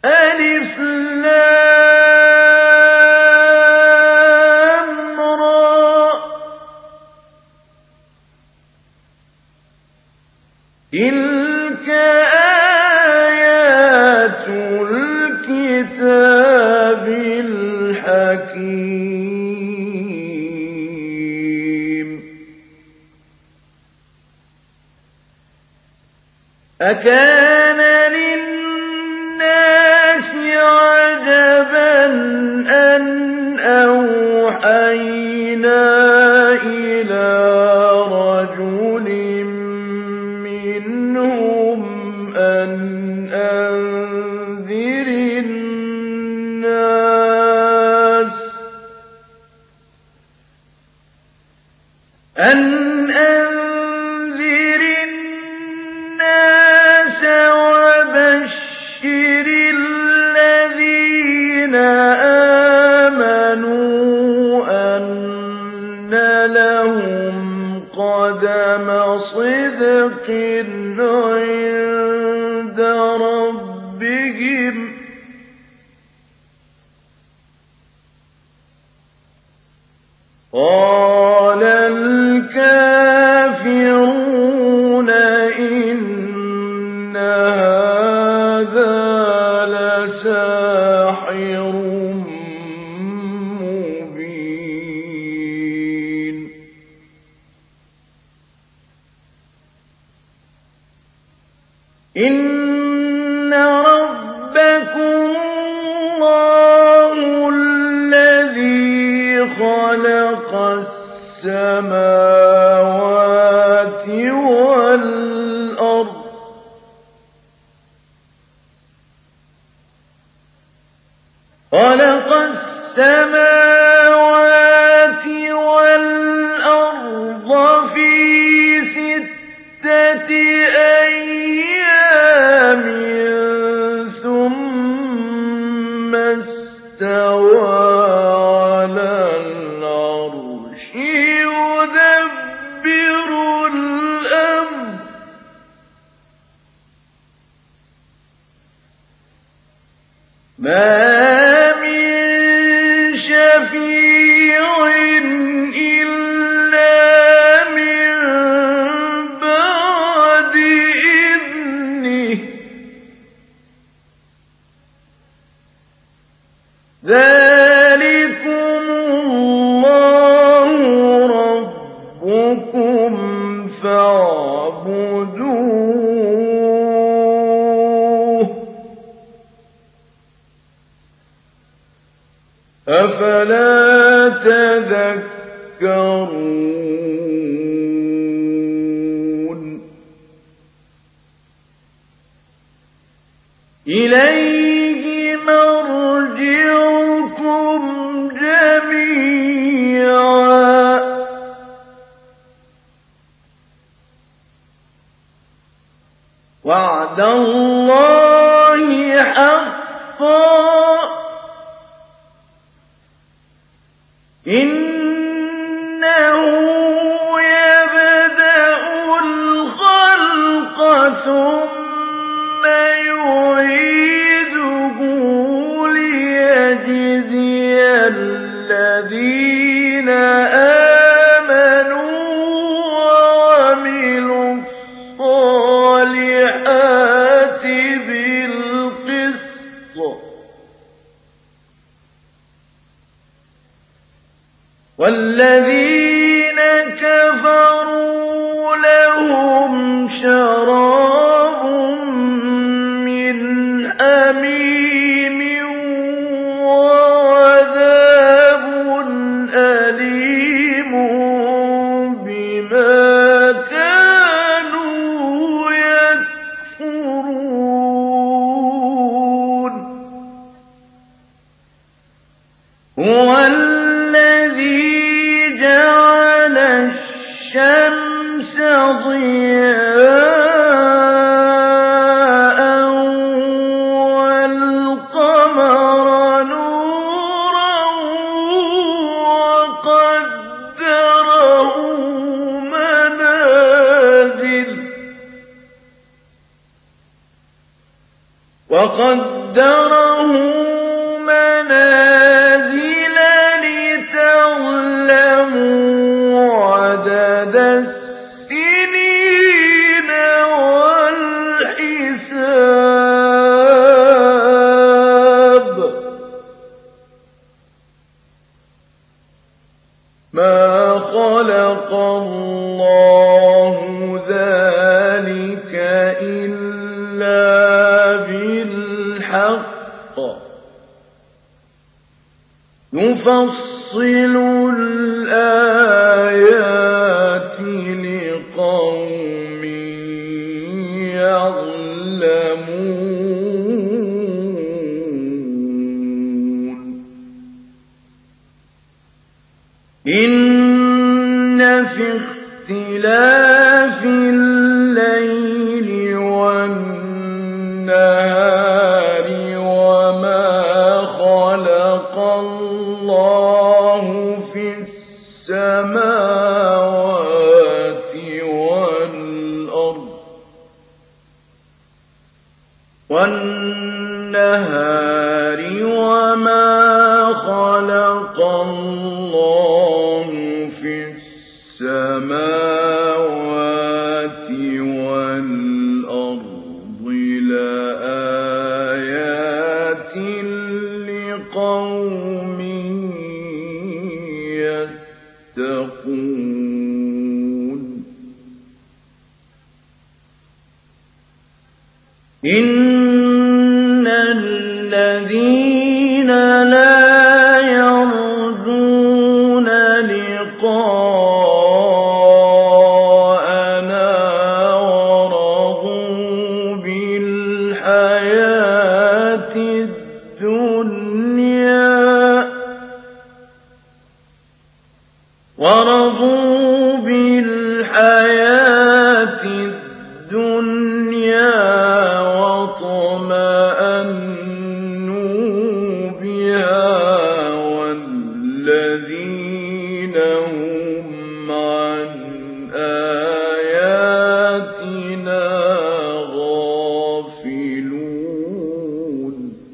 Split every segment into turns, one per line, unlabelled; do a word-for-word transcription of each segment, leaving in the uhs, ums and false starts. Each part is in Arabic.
ألف لام را تلك آيات الكتاب الحكيم أكان للناس عجبا أن أوحينا إلى رجل منهم أن أنذر الناس أن أنذر الناس وبشر الذين آمنوا أن لهم قدم صدق عند ربهم قال الكافرون إن هذا لساحر مبين إن ربكم الله الذي خلق السماوات والأرض خلق السماوات والأرض في ستة أيام ثم استوى على العرش يدبر الأمر ما من شفيع إلا من بعد إذنه ذلكم الله ربكم فاعبدوه أفلا تذكرون إليه مرجعكم جميعا وعد الله حقا إنه يبدأ الخلق ثم يعيده ليجزي الذين آمنوا وعملوا الصالحات بالقسط والذين كفروا لهم شراب من حميم وعذاب أليم بما كانوا يكفرون هو الذي جعل الشمس ضياء والقمر نورا وقدره منازل وقدره قَدَّرَهُ مَنَازِلَ لِتَعْلَمُوا عَدَدَ السِّنِينَ وَالْحِسَابَ ۚ مَا خَلَقَ اللَّهُ ذَٰلِكَ إِلَّا بِالْحَقِّ ۚ يُفَصِّلُ الْآيَاتِ لِقَوْمٍ يَعْلَمُونَ إِنَّ فِي اخْتِلَافِ اللَّيْلِ وَالنَّهَارِ وَمَا خَلَقَ اللَّهُ فِي السَّمَاوَاتِ وَالْأَرْضِ وَالنَّهَارِ وَمَا خَلَقَ اللَّهُ فِي السَّمَاوَاتِ وَالْأَرْضِ لَآيَاتٍ لِّقَوْمٍ يَتَّقُونَ إِنَّ الَّذِينَ لَا يَرْجُونَ لِقَاءَنَا وَرَضُوا بِالْحَيَاةِ الدُّنْيَا وَرَضُوا بِالْحَيَاةِ الدُّنْيَا وَاطْمَأَنُّوا بِهَا وَالَّذِينَ هُمْ عَنْ آيَاتِنَا غَافِلُونَ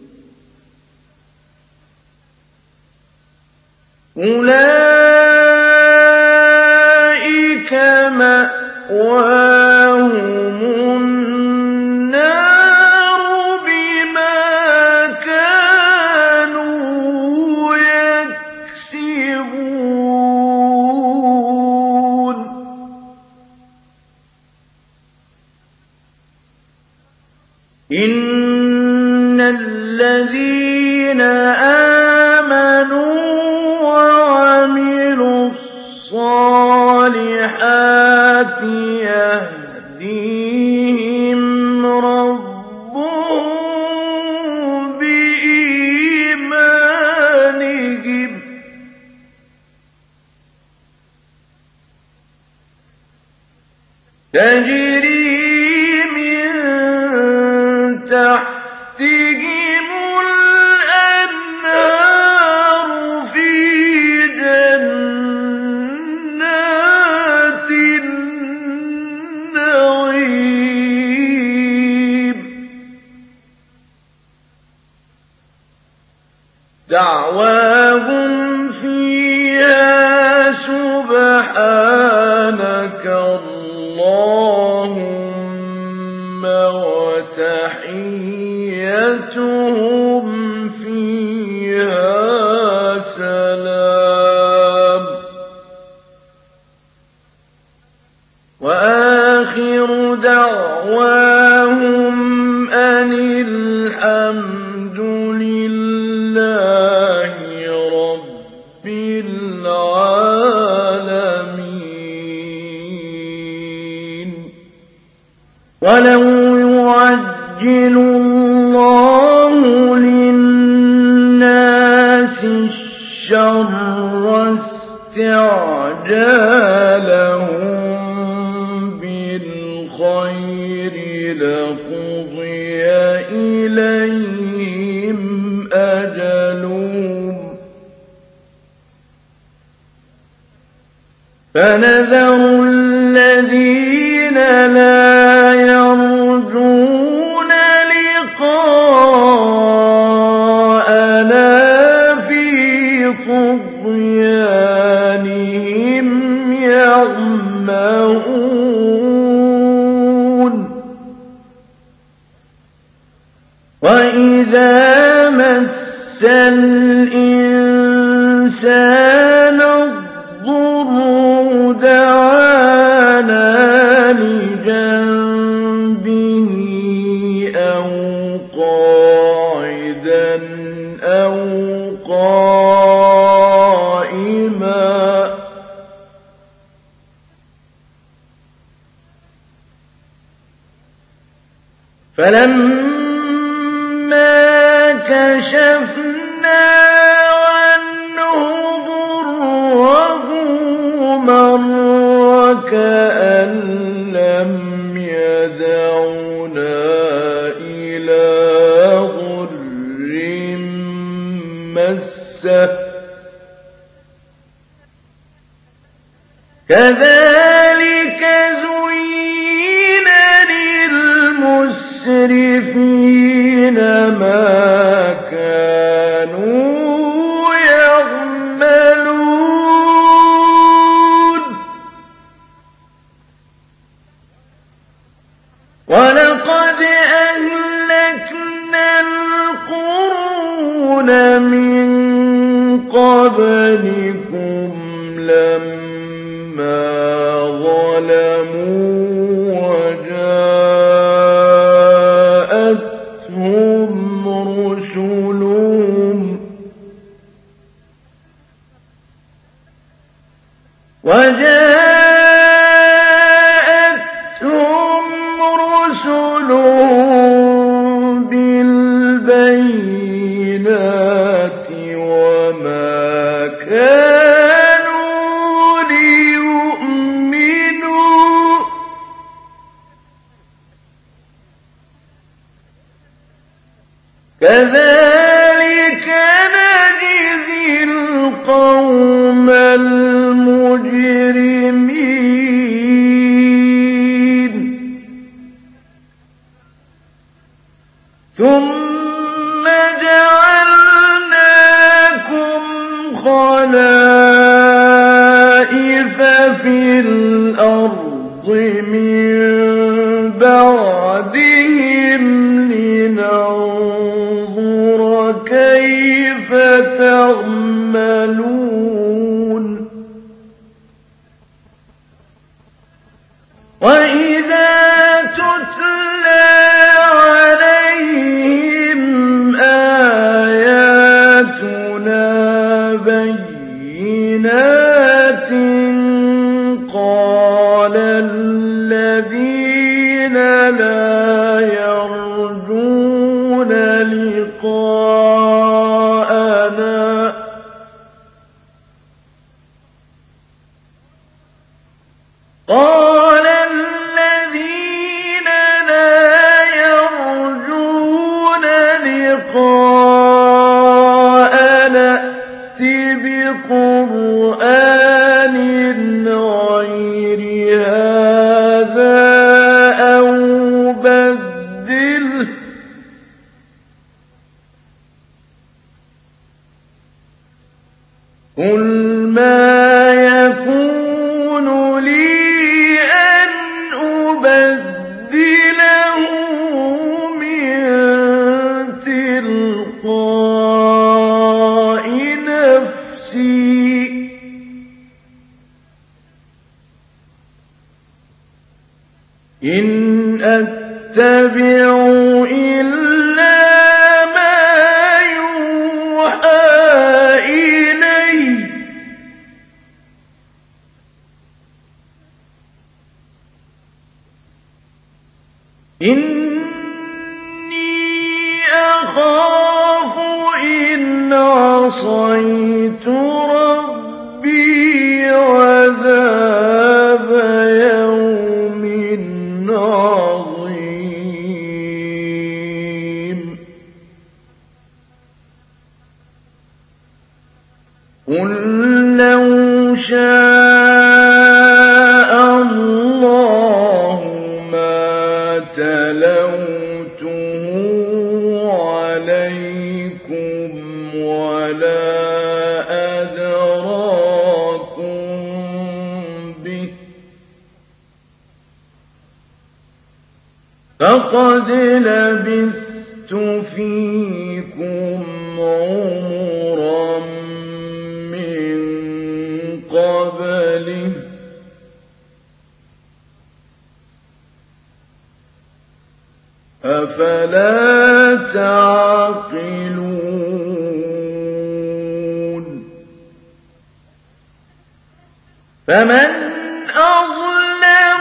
أُولَٰئِكَ مَأْوَاهُمُ النَّارُ بِمَا كَانُوا يَكْسِبُونَ إِنَّ الَّذِينَ آمَنُوا وَعَمِلُوا الصَّالِحَاتِ يَهْدِيهِمْ رَبُّهُم بِإِيمَانِهِمْ ۖ تَجْرِي مِن تَحْتِهِمُ الْأَنْهَارُ فِي جَنَّاتِ النَّعِيمِ دَعْوَاهُمْ فِيهَا سُبْحَانَكَ اللَّهُمَّ وَتَحِيَّتُهُمْ فِيهَا سَلَامٌ وَآخِرُ دَعْوَاهُمْ أَنِ الْحَمْدُ لِلَّهِ رَبِّ الْعَالَمِينَ وَلَوْ يُعَجِّلُ اللَّهُ لِلنَّاسِ الشَّرَّ اسْتِعْجَالَهُم بِالْخَيْرِ لَقُضِيَ إِلَيْهِمْ أَجَلُهُمْ فَنَذَرُ الَّذِينَ لَا يَرْجُونَ لِقَاءَنَا وَإِذَا مَسَّ الْإِنسَانَ الضُّرُّ دَعَانَا لِجَنبِهِ أَوْ قَاعِدًا أَوْ قَائِمًا فَلَمَّا كَشَفْنَا عَنْهُ ضُرَّهُ مَرَّ كَأَن لَّمْ يَدْعُنَا إِلَىٰ ضُرٍّ مَّسَّهُ كَذَٰلِكَ زُيِّنَ لِلْمُسْرِفِينَ مَا كَانُوا يَعْمَلُونَ وَلَقَدْ أَهْلَكْنَا الْقُرُونَ مِن قَبْلِكُمْ لَمَّا ظَلَمُوا وَجَاءَتْهُمْ رُسُلُهُمْ وَجَاءَتْهُمْ رُسُلُهُم بِالْبَيِّنَاتِ وَمَا كَانُوا لِيُؤْمِنُوا كَذَٰلِكَ نَجْزِي الْقَوْمَ الْمُجْرِمِينَ ثُمَّ جَعَلْنَاكُمْ خَلَائِفَ فِي الْأَرْضِ مِن بَعْدِهِمْ لِنَنظُرَ كَيْفَ تَعْمَلُونَ وَإِذَا تُتْلَىٰ عَلَيْهِمْ آيَاتُنَا بَيِّنَاتٍ قَالَ الَّذِينَ لَا يَرْجُونَ لِقَاءَنَا قَالَ الَّذِينَ لَا يَرْجُونَ لِقَاءَنَا ائْتِ بِقُرْآنٍ غَيْرِ هَٰذَا أَوْ بَدِّلْهُ ۚ قُلْ مَا يَكُونُ لِي أَنْ أُبَدِّلَهُ مِن تِلْقَاءِ نَفْسِي ۖ إِنْ أَتَّبِعُ إِلَّا مَا يُوحَىٰ إِلَيَّ ۖ إِنِّي أَخَافُ إِنْ عَصَيْتُ رَبِّي عَذَابَ يَوْمٍ عَظِيمٍ قُل لَّوْ شَاءَ اللَّهُ مَا تَلَوْتُهُ عَلَيْكُمْ وَلَا أَدْرَاكُم بِهِ ۖ فَقَدْ لَبِثْتُ فيكم عمرا من قبله أفلا تعقلون فمن أظلم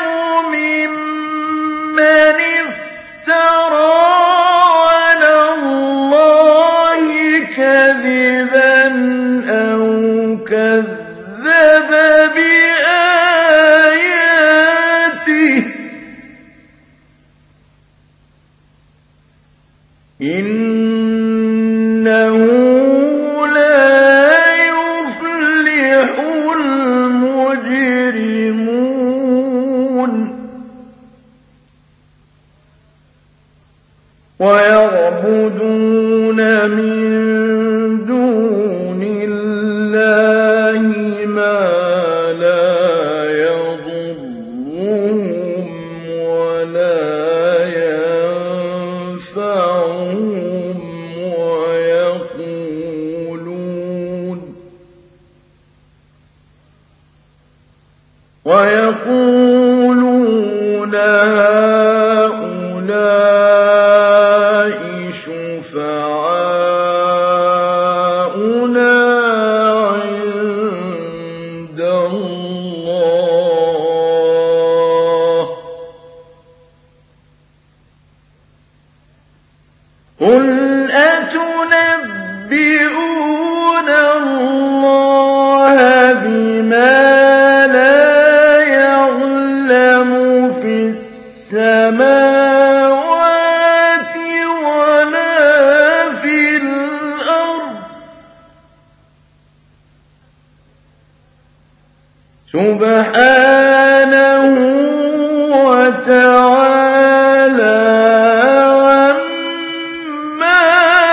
ممن افترى على الله كذبا أو كذب بآياته إنه لا يفلح المجرمون ويعبدون من دون الله ما لا يضرهم ولا ينفعهم ويقولون ويقولون هؤلاء شفعاؤنا عند الله قل أتنبئون الله بما لا يعلم في السماوات ولا في الأرض سبحانه وتعالى عما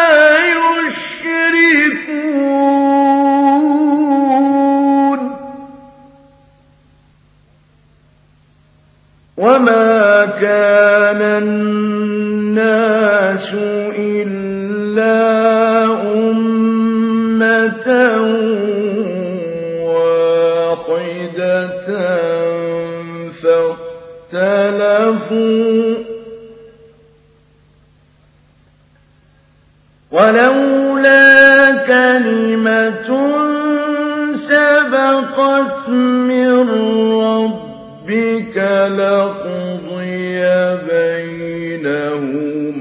يشركون وما كان الناس إلا أمة واحدة فاختلفوا ولولا كلمة سبقت من ربك لقضي بينهم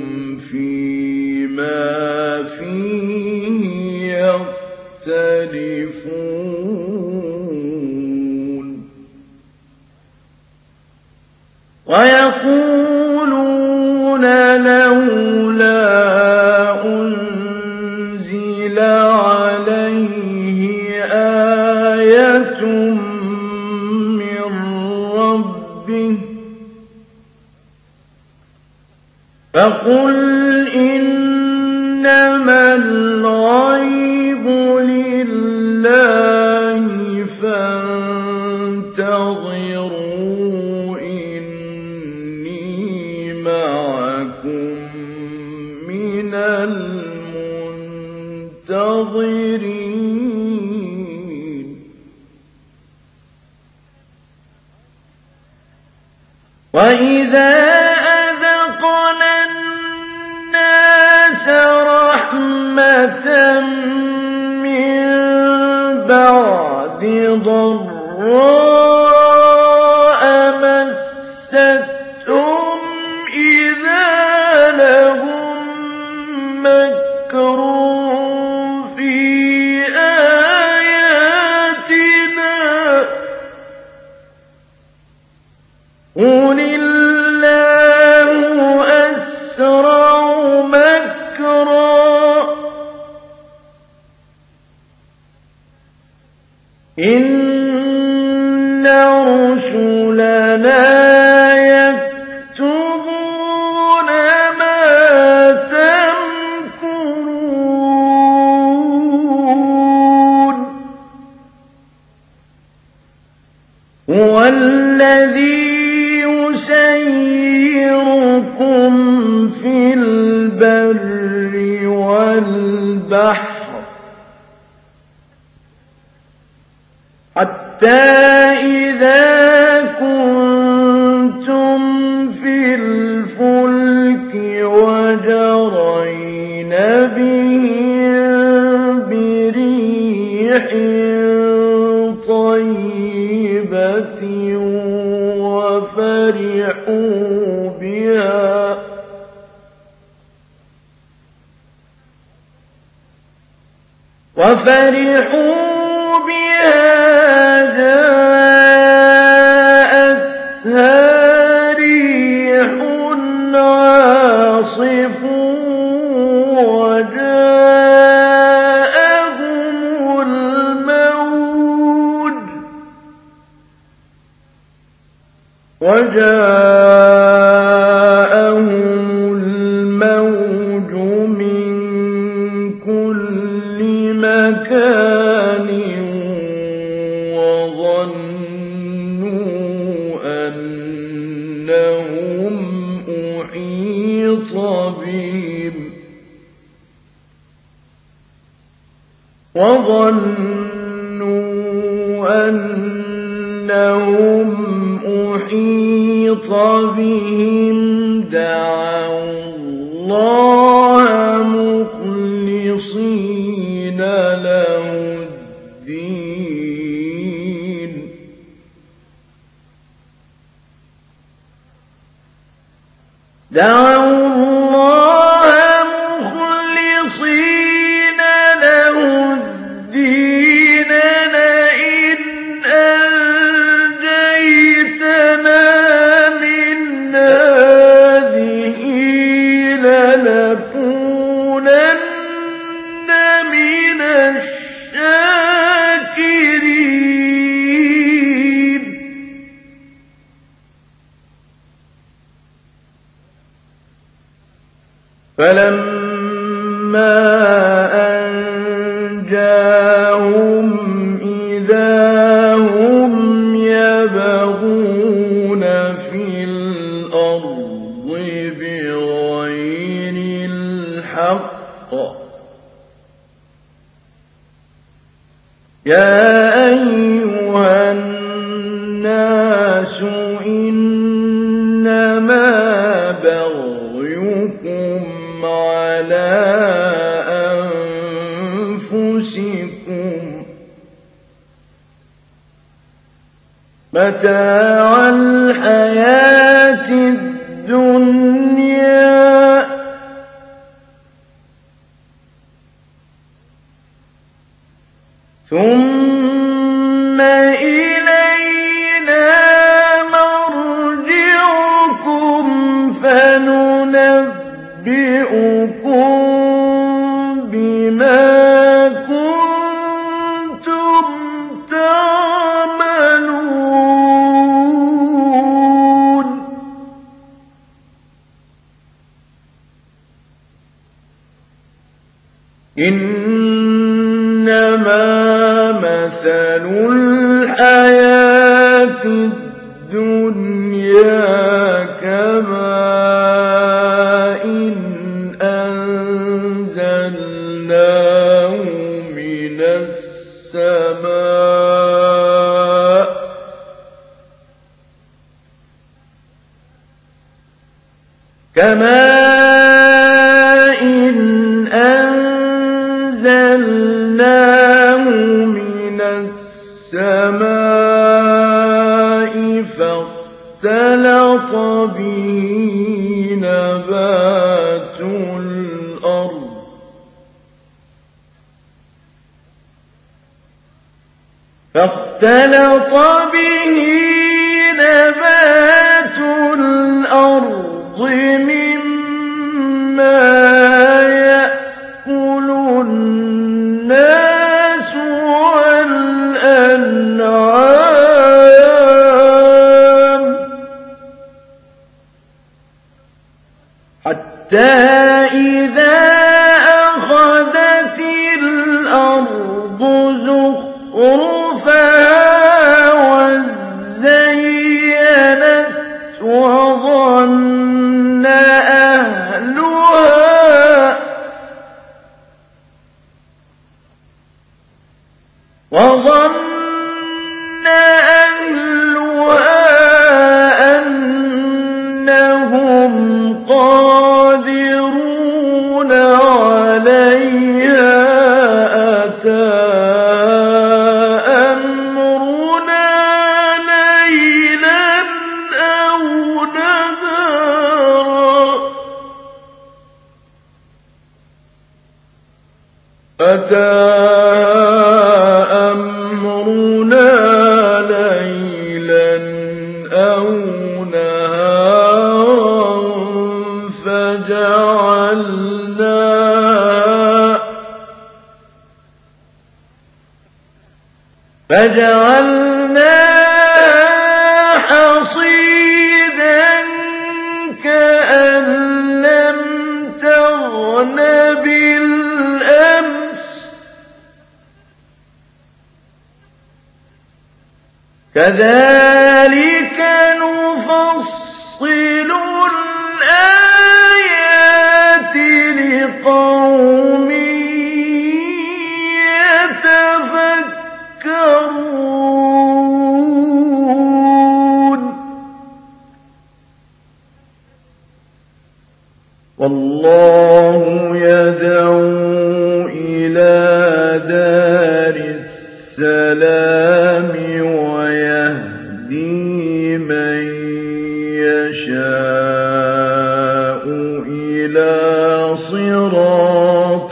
فيما فيه يختلفون ويقولون لولا أنزل عليه آية من ربه فقل إنما الغيب لله فانتظروا إني معكم من المنتظرين وإذا أذقنا الناس رحمة من بعد ضراء مستهم إذا لهم مكر في آياتنا قل الله أسرع مكرا إن رسلنا يكتبون ما تمكرون هو الذي يسيركم في البر البحر حتى إذا كنتم في الفلك وجرين بهم بريح طيبة وفرحوا بها وفرحوا بها جاءتها ريح عاصف وجاءهم الموج وجاءهم الموج من كل مكان وظنوا أنهم أحيط بهم وظنوا أنهم أحيط بهم دعوا الله مخلصين له الدين دعوا الله مخلصين له الدين لئن أنجيتنا من هذه لنكونن من الشاكرين فلما أنجاهم إذا هم يبغون في الأرض بغير الحق يا أيها الناس إنما بغيكم على أنفسكم متاع الحياة الدنيا ثم إلينا مرجعكم فننبئكم بما كنتم تعملون إنما مثل الحياة الدنيا كماء أنزلناه من السماء كماء أنزلناه من السماء فاختلط به نبات الأرض فاختلط به نبات الأرض مما يأكل الناس والأنعام حتى إذا أخذت الأرض زخرفها وزينت وظن أهلها وظن أهلها أنهم قادرون عليها أتاها أمرنا ليلا أو نهارا أتاها أمرنا ليلا أو نهارا فجعلنا فجعلناها حصيدا كأن لم تغن بالأمس كذلك نفصل الآيات لقوم يتفكرون والله يدعو إلى دار السلام ويهدي من يشاء إلى صراط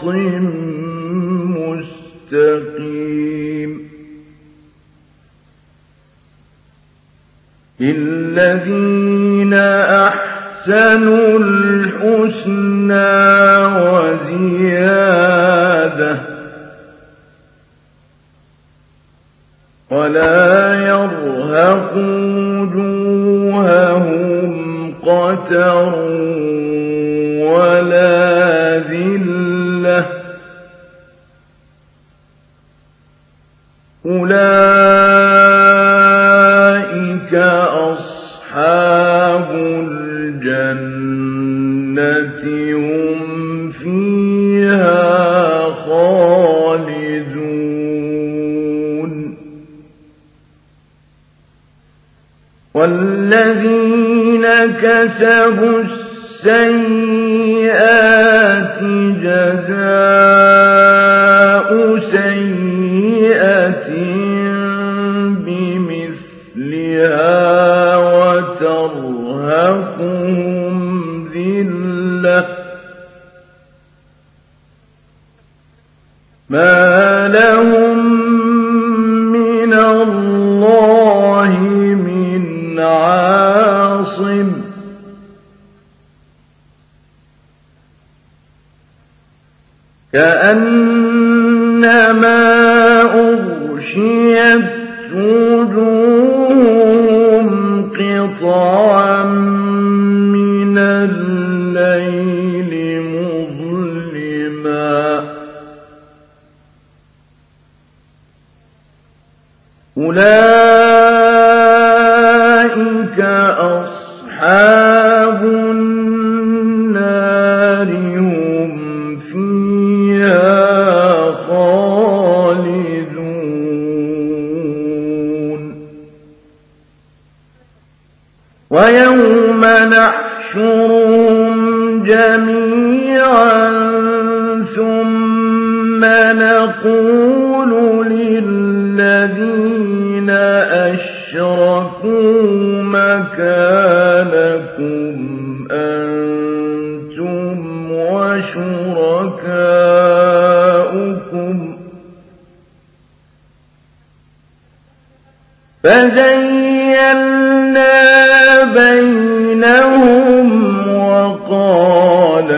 مستقيم للذين أحسنوا الحسنى وزيادة ولا يرهق وجوههم قتر ولا ذلة أولئك أصحاب الجنة هم فيها خالدون والذين كسبوا السيئات جزاء سيئة بمثلها وترهقهم ذلة ما لهم من الله من عاصم كأنما أغشيت وجوههم قطعا من الليل مظلما أولئك أصحاب النار هم فيها خالدون ويوم نحشرهم جميعا ثم نقول للذين أشركوا مكانكم أنتم وشركاؤكم فزيّلنا بينهم وقال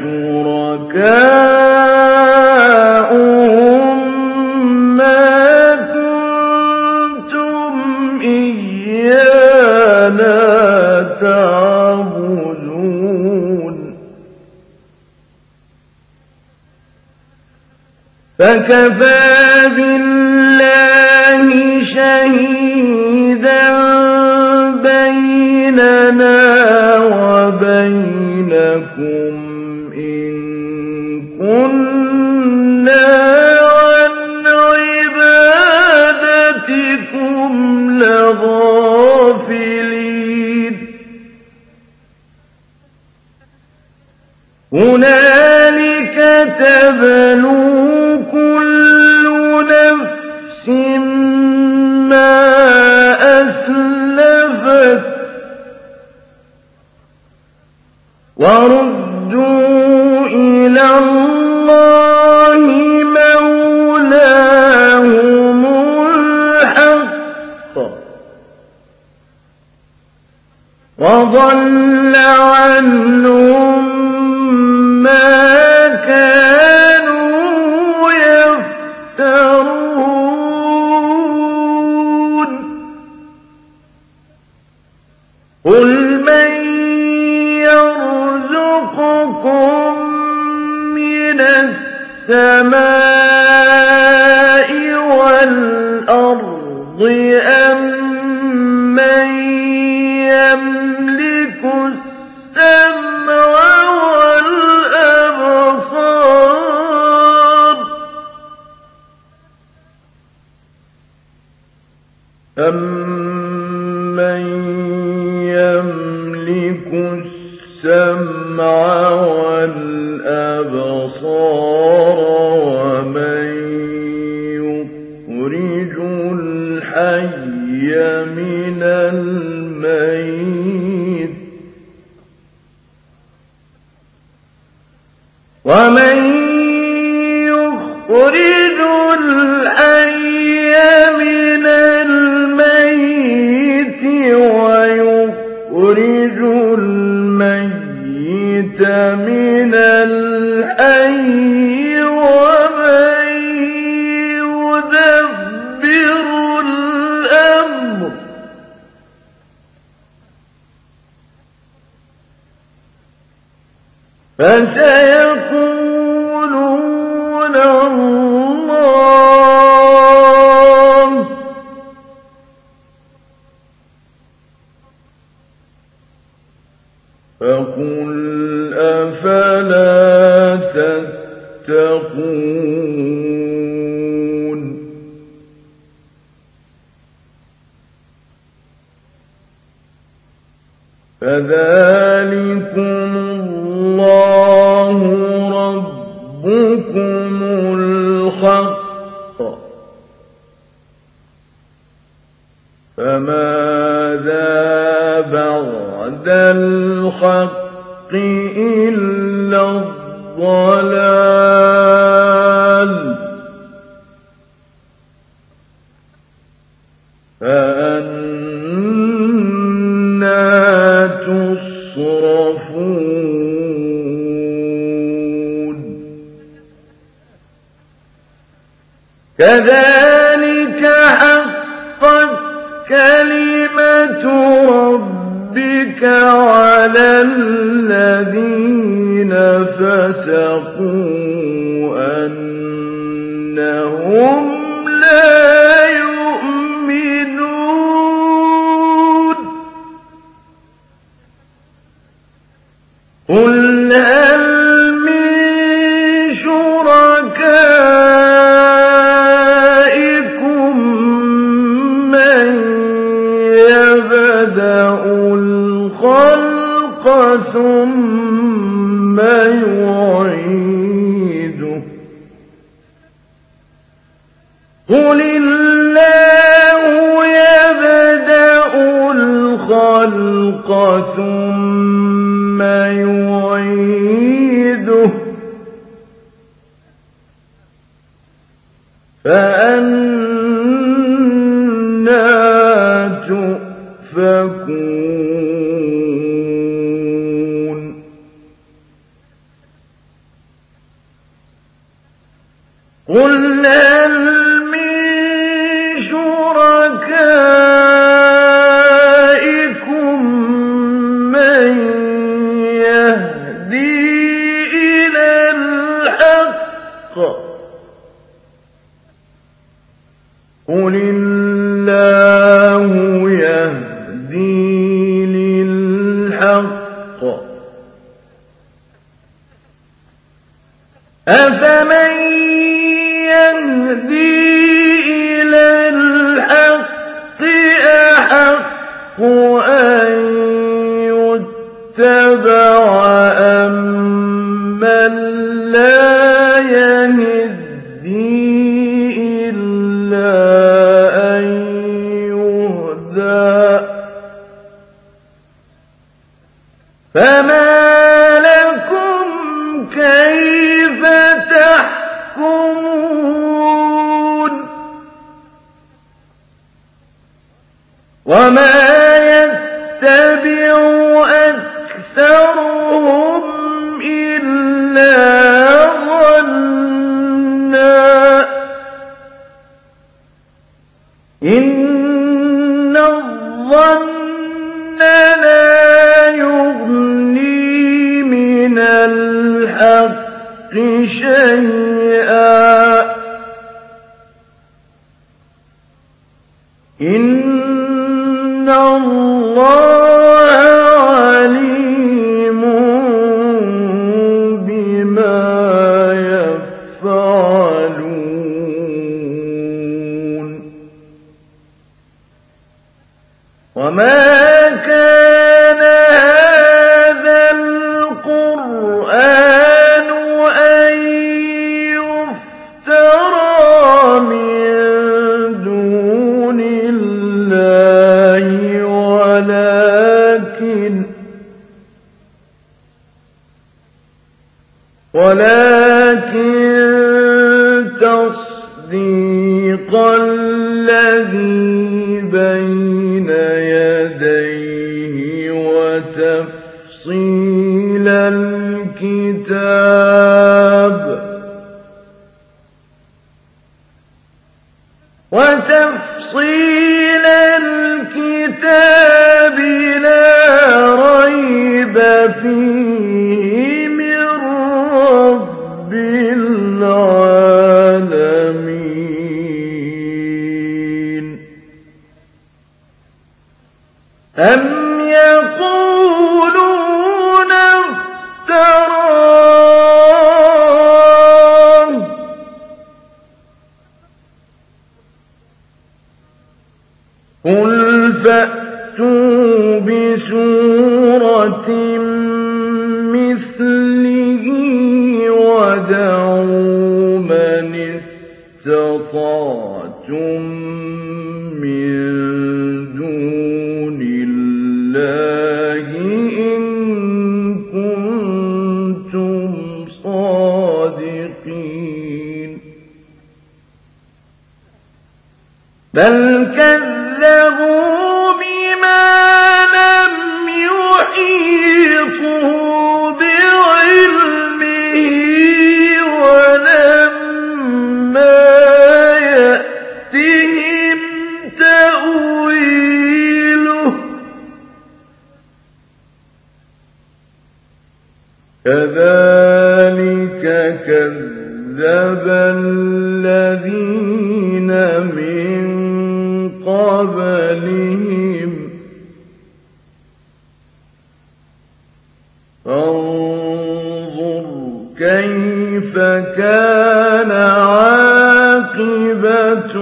شركاؤهم ما كنتم إيانا تعبدون فكفى بالله شهيدا بيننا وبينكم إن كنا عن عبادتكم وردوا إلى الله مولاهم الحق وضل عنهم ما كانوا يفترون قل من يرزقكم من السماء والأرض أم من يملك السمع والأبصار أَمَّن يَمْلِكُ السَّمْعَ وَالْأَبْصَارَ وَمَن يُخْرِجُ الْحَيَّ مِنَ الْمَيِّتِ وَمَن يُخْرِجُ الْحَيَّ مِنَ الْمَيِّتِ وَيُخْرِجُ الْمَيِّتَ مِنَ الْحَيِّ وَمَن يُدَبِّرُ الْأَمْرَ فَسَيَقُولُونَ اللَّهُ فَقُلْ أَفَلَا تَتَّقُونَ فَذَلِكُمُ اللَّهُ رَبُّكُمُ الْحَقُّ فَمَاذَا بَعْدَ الْحَقِّ إِلَّا الضَّلَالُ فَأَنَّىٰ تُصْرَفُونَ كَذَٰلِكَ حَقَّتْ كَلِمَةُ رَبِّكَ عَلَى الَّذِينَ فَسَقُوا أَنَّهُمْ لَا يُؤْمِنُونَ قُلْ هَلْ مِن شُرَكَائِكُم مَّن يَبْدَأُ الْخَلْقَ ثُمَّ يُعِيدُهُ قُلِ اللَّهُ يَبْدَأُ الْخَلْقَ ثُمَّ يُعِيدُهُ فَأَنَّىٰ تُؤْفَكُونَ قُلْ هَلْ مِن شُرَكَائِكُم مَّن يَهْدِي إِلَى الْحَقِّ قُلِ اللَّهُ يَهْدِي لِلْحَقِّ أَفَمَن يَهْدِي إِلَى الْحَقِّ أَحَقُّ أَن يُتَّبَعَ أَمَّن لَّا يَهِدِّي إِلَّا أَن يُهْدَىٰ فَمَا وما يتبع أكثرهم إلا ظنا إن الظن لا يغني من الحق شيئا إن الله عليم بما يفعلون وما كان هذا القرآن أن يفترى من دون الله ولكن ولكن تصديق الذي بين يديه وتفصيل الكتاب وتفصيل الكتاب لا ريب فيه من رب العالمين أم يقولون افتراه قل فأتوا بسورة مثله ودعوا من استطعتم من دون الله إن كنتم صادقين بل كذبوا بما لم يحيطوا بعلمه ولما يأتهم تأويله كذلك كذب الذين من قبلهم فانظر كيف كان عاقبة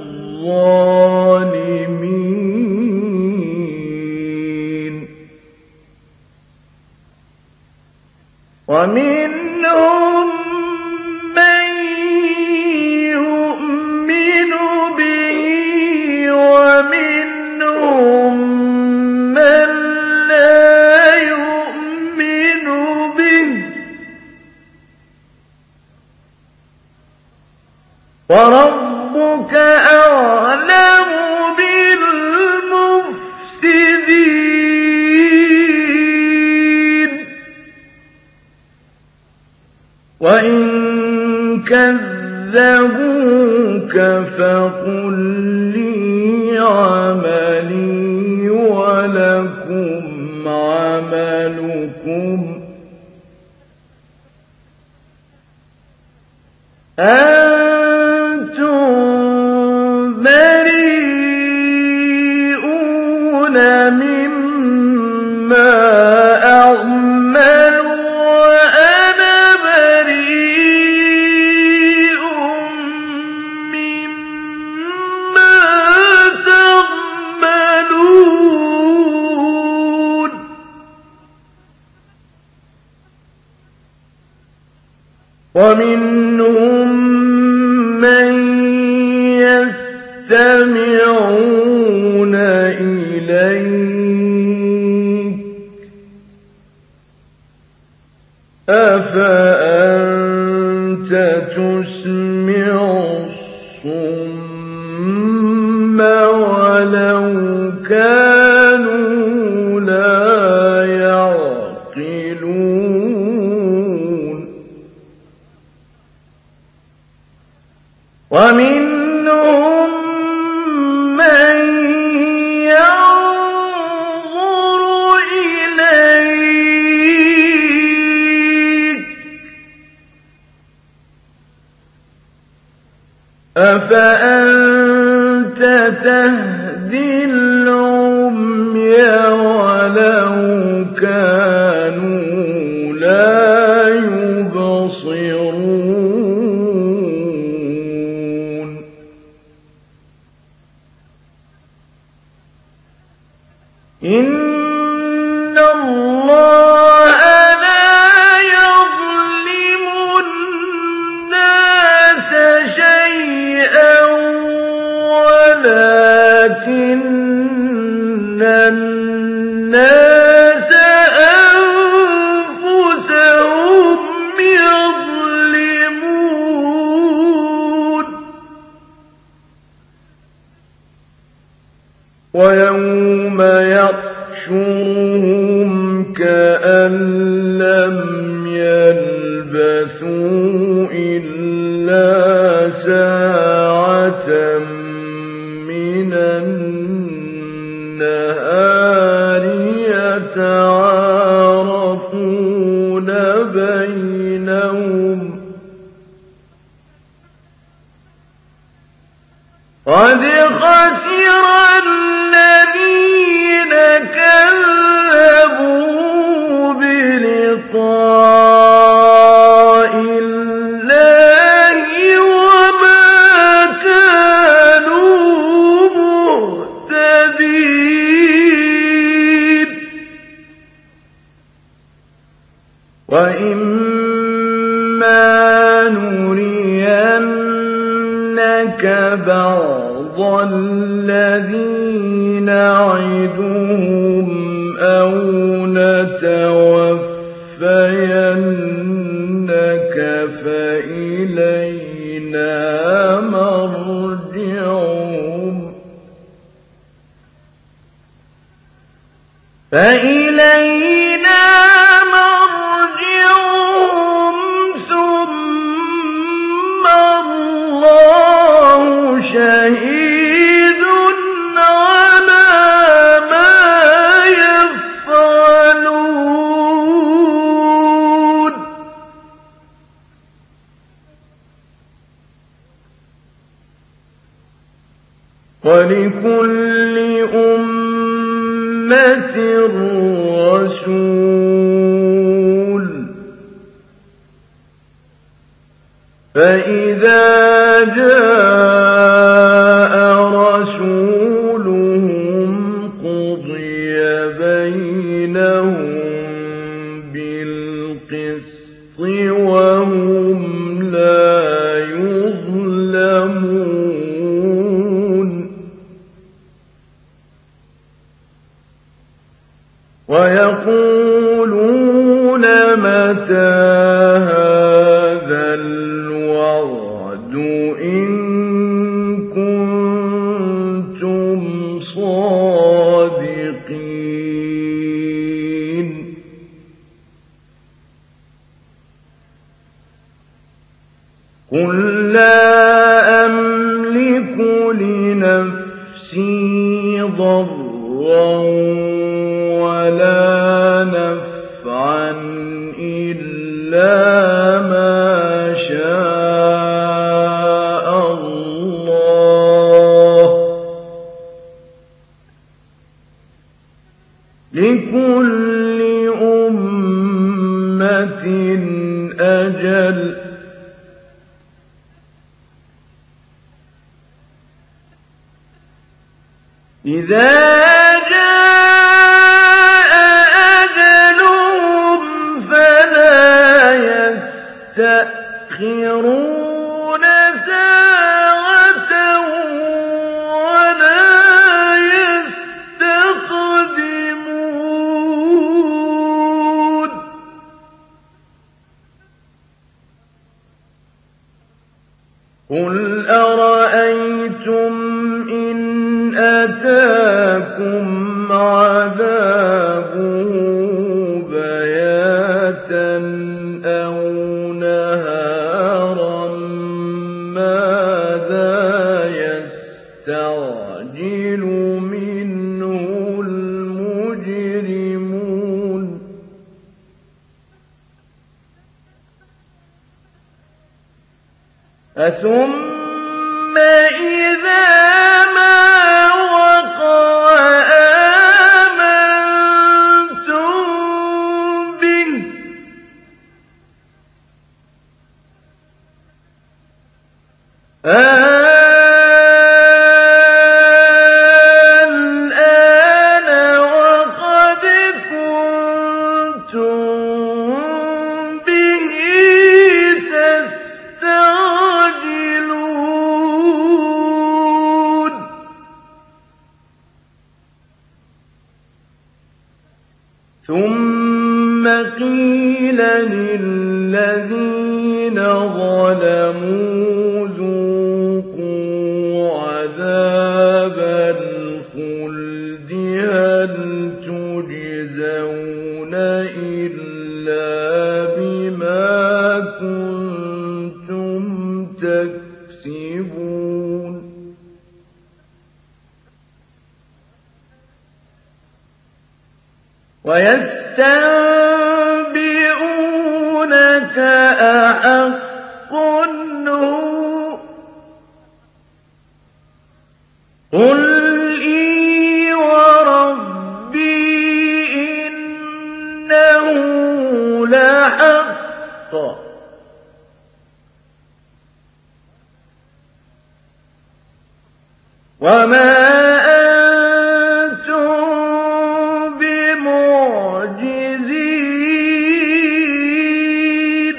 الظالمين ومنهم من يؤمن به ومنهم من لا يؤمن به وربك أعلم بالمفسدين وإن كذبوك فقل لي عملي ولكم عملكم أنتم بريئون مما أعمل وأنا بريء مما تعملون ومنهم من يستمعون إليك أفأنت تسمع الصم ولو كان ومنهم من ينظر إليك أفأنت تهدي العمي ولو كانوا لا يبصرون إن الله لا يظلم الناس شيئا ولكن الناس أنفسهم يظلمون ويوم يحشرهم كأن لم يلبثوا إلا ساعة من النهار يتعارفون بينهم قد خسر الذين كذبوا بلقاء الله وما كانوا مهتدين وإما نرينك بعض الذي نعدهم أو نتوفينك فإلينا مرجعهم فإلينا مرجعهم ثم الله شهيد على ما يفعلون ولكل أمة رسول فإذا جاء رسولهم قضي بينهم بالقسط وهم لا يظلمون ويقولون متى هذا الوعد إن كنتم صادقين قل لا أملك لنفسي ضرا ولا نفعا إلا ما شاء الله لكل أمة أجل إذا جاء أجلهم فلا يستأخرون ساعة ولا يستقدمون قل أرأيتم إن أتاكم عذابه بياتا أو نهارا ماذا يستعجل منه المجرمون ثم إذا ما وقع آمنتم به الآن وقد كنتم به تستعجلون ثم قيل للذين ظلموا ذوقوا عذاب الخلد هل تجزون إلا بما كنتم تكسبون ويستنبئونك أحق هو قل إي وربي إنه لحق وما أنتم بمعجزين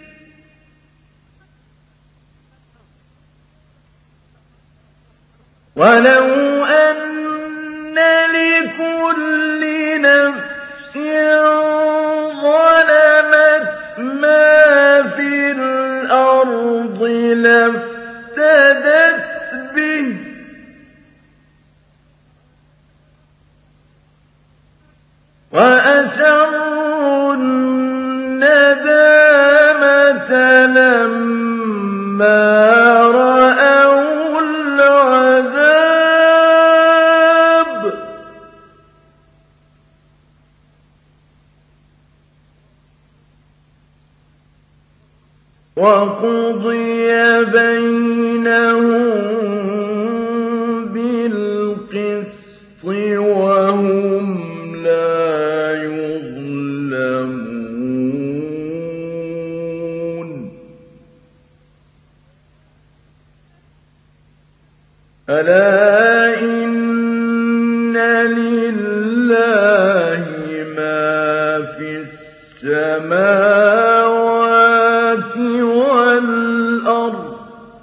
ولو أن لكل نفس ظلمت ما في الأرض لافتدت به وأسروا الندامة لما رأوا العذاب وقضي بينهم بالقسط وهم لا يظلمون ألا إن لله ما في السماوات والأرض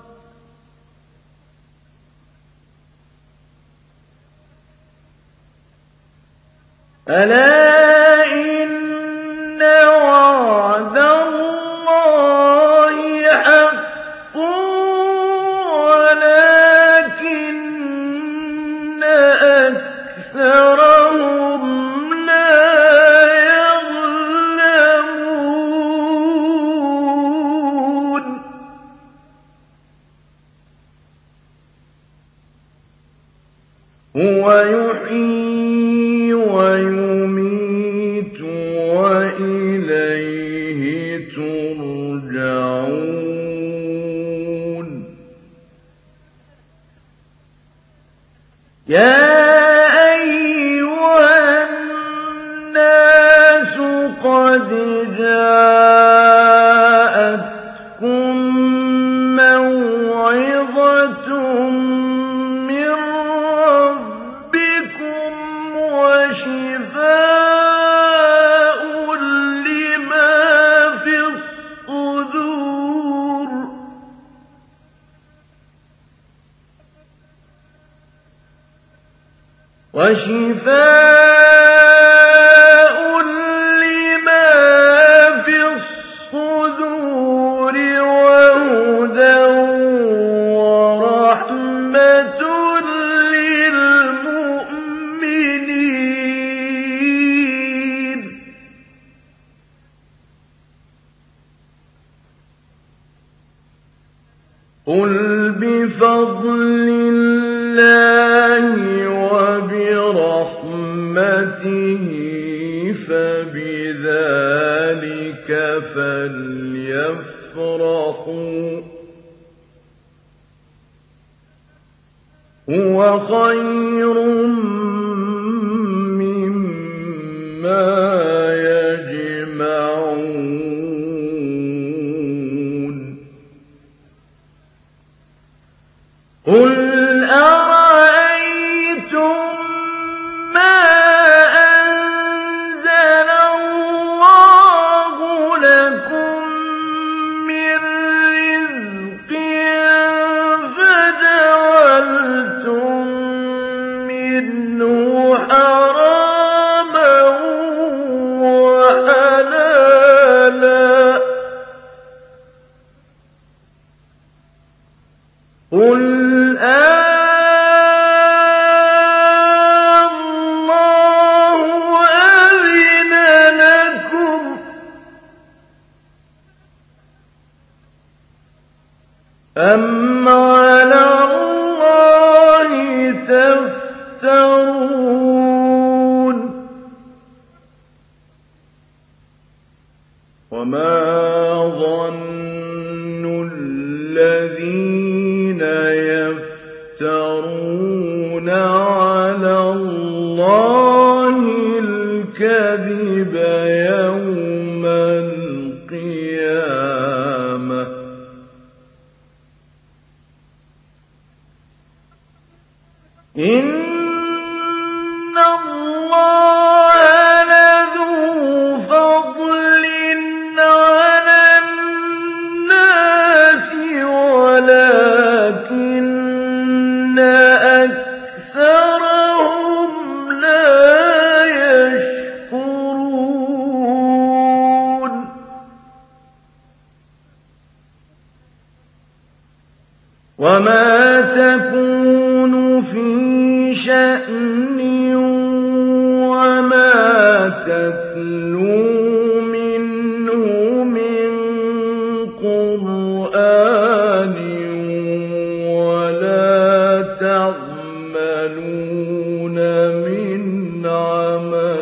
ألا إن وعد الله حق ولكن أكثرهم لا يعلمون هو يحيي ويميت وإليه ترجعون يا أيها الناس قد جاءتكم موعظة من ربكم وشفاء لما في الصدور وشفاء لما في الصدور وهدى ورحمة للمؤمنين قل بفضل الله اللَّهِ وَبِرَحْمَتِهِ فَبِذَٰلِكَ فَلْيَفْرَحُوا هُوَ خَيْرٌ مِّمَّا يَجْمَعُونَ قُلْ أَرَأَيْتُم مَّا أَنزَلَ اللَّهُ لَكُم مِّن رِّزْقٍ فَجَعَلْتُم مِّنْهُ حَرَامًا وَحَلَالًا قُلْ آللَّهُ أَذِنَ لَكُمْ أَمْ عَلَى اللَّهِ تَفْتَرُونَ وَمَا ظَنُّ الَّذِينَ يَفْتَرُونَ عَلَى اللَّهِ الْكَذِبَ يَوْمَ الْقِيَامَةِ إِنَّ اللَّهَ لَذُو فَضْلٍ عَلَى النَّاسِ وَلَٰكِنَّ أَكْثَرَهُمْ لَا يَشْكُرُونَ وَمَا تَكُونُ فِي شَأْنٍ وَمَا تَتْلُو مِنْهُ مِن قُرْآنٍ وَلَا تَعْمَلُونَ مِنْ عَمَلٍ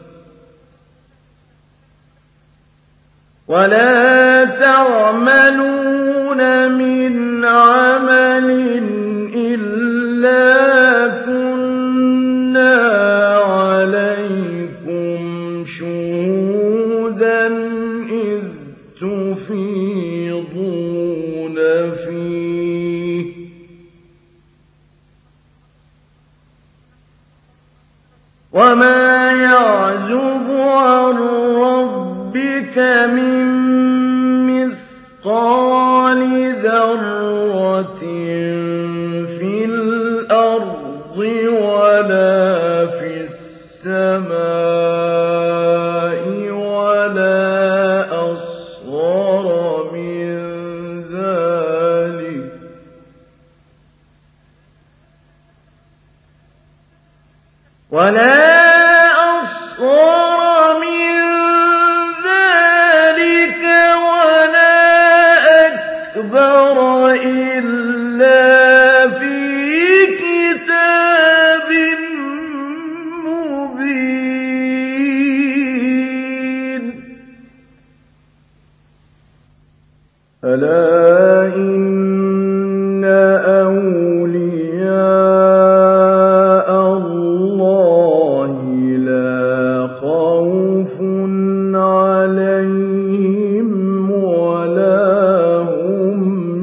وَلَا تَعْمَلُونَ مِنْ عَمَلٍ إِلَّا كُنَّا عَلَيْكُمْ شُهُودًا إِذْ تُفِيضُونَ فِيهِ وَمَا يَعْزُبُ عَن رَّبِّكَ مِن مِّثْقَالِ ذَرَّةٍ فِي الْأَرْضِ وَلَا فِي السَّمَاءِ وَلَا أَصْغَرَ مِن ذَٰلِكَ وَلَا أَصْغَرَ مِن ذَٰلِكَ وَلَا أَكْبَرَ إِلَّا فِي كِتَابٍ مُّبِينٍ أَلَا إِنَّ أَوْلِيَاءَ اللَّهِ لَا خَوْفٌ عَلَيْهِمْ وَلَا هُمْ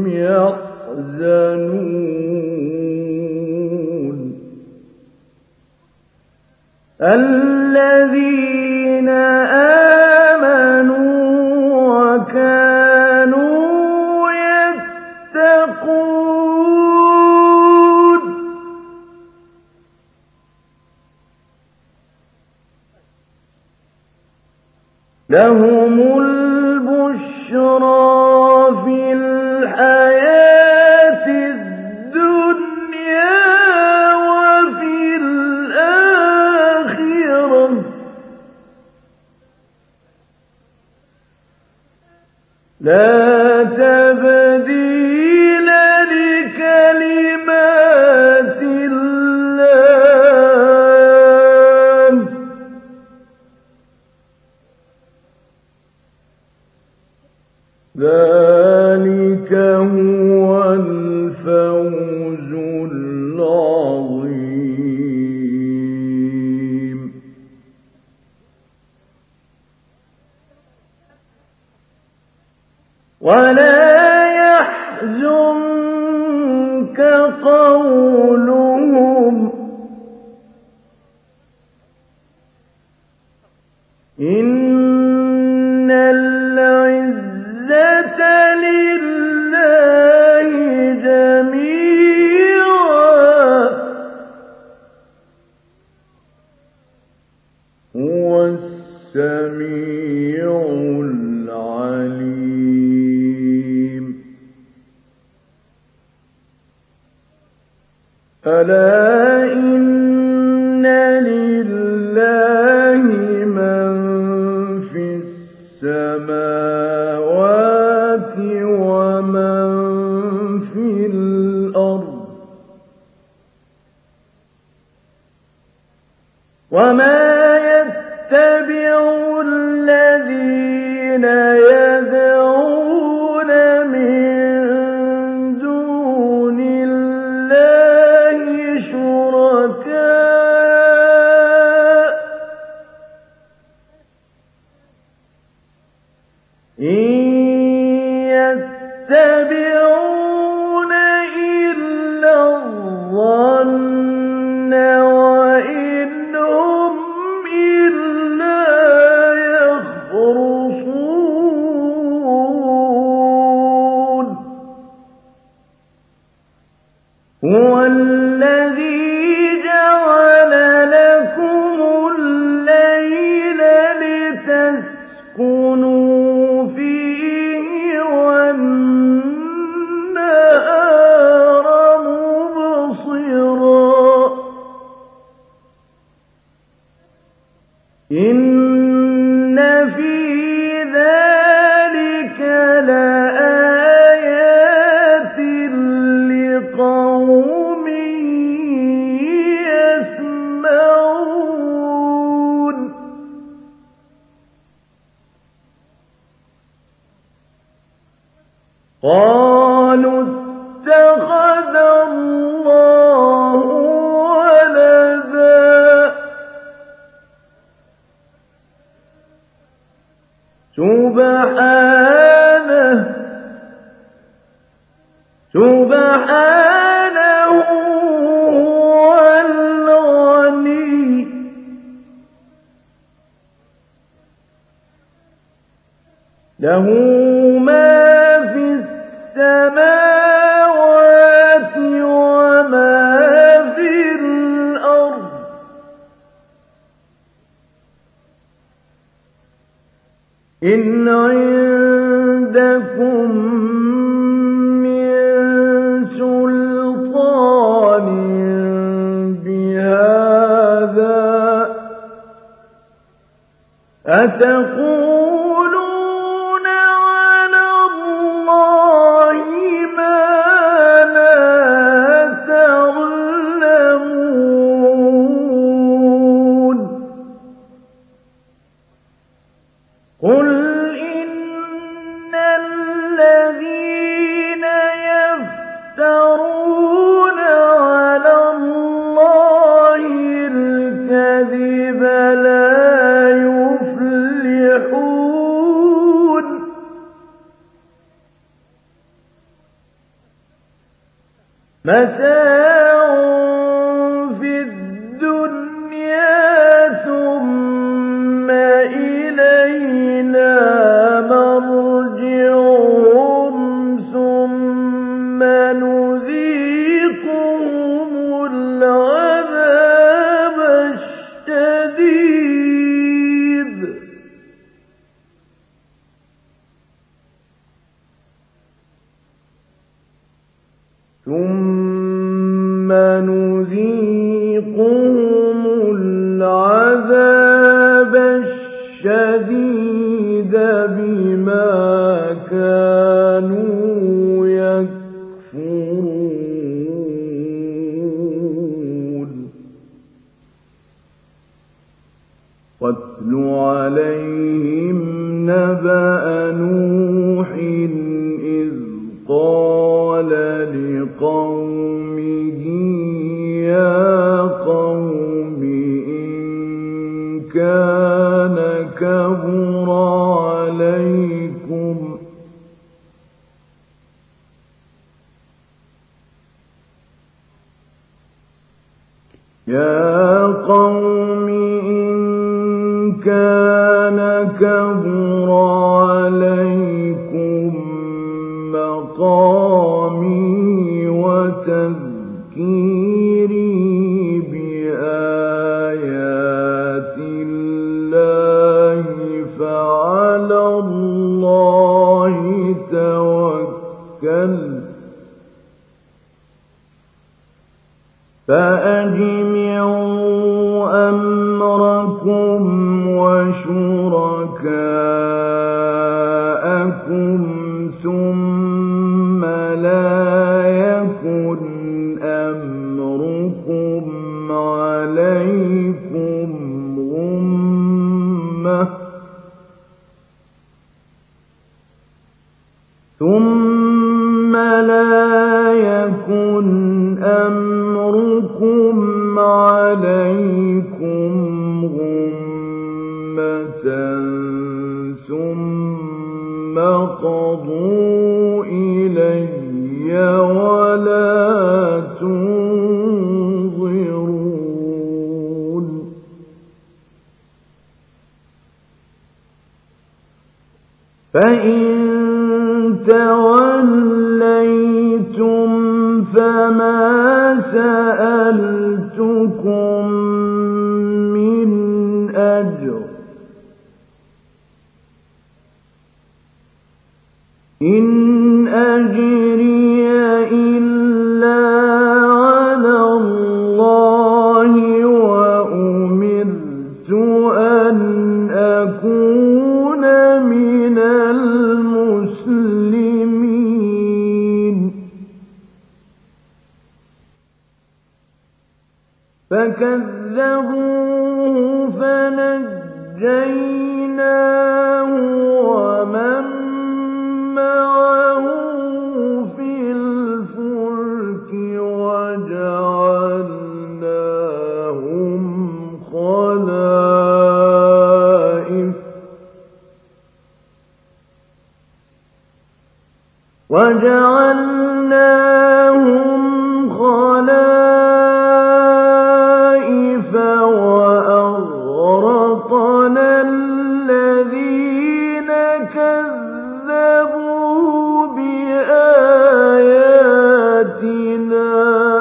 يَحْزَنُونَ الَّذِينَ آمَنُوا وَكَانُوا يَتَّقُونَ لَهُمُ الْبُشْرَىٰ فِي الْحَيَاةِ الدُّنْيَا وَفِي الْآخِرَةِ ۚ لَا تَبْدِيلَ لِكَلِمَاتِ قولهم إن العزة لله جميعا هو السميع العليم ألا إن لله من في السماوات ومن في الأرض وما يتبع الذين يدعون من دون الله شركاء إن يتبعون إلا الظن وإن هم إلا يخرصون هو الذي جعل لكم الليل لتسكنوا فيه والنهار مبصرا إن في ذلك لآيات لقوم يسمعون قالوا اتخذ الله ولدا سبحانه سبحانه هو الغني له ما في السماوات وما في الأرض إن عندكم من سلطان بهذا أتقولون على الله ما لا تعلمون قل إن الذين يفترون على الله الكذب لا يفلحون متاع في الدنيا ثم إلينا مرجعهم ثم نذيقهم العذاب الشديد ثم نذيقهم العذاب الشديد بما كانوا يكفرون واتل عليهم نبأ نوح إذ قال لقومه يا قوم إن كان كبر عليكم يا قوم إن كان كبر عليكم مقامي وتذكيري بآيات الله فعلى الله توكلت فأجمعوا أمركم وشركاءكم ثم لا يكن أمركم عليكم غمة ثم لا يكن أمركم عليكم غمة ثم قضوا إلي ولا تنظرون فإن توليتم فما سألتكم من أجر إن أجري إلا على الله وأمرت أن أكون من المسلمين فكذبوه فنجيناه ومن معه في الفلك وجعلناهم خلائف وجعلناهم خلائف وأغرقنا الذين كذبوا بآياتنا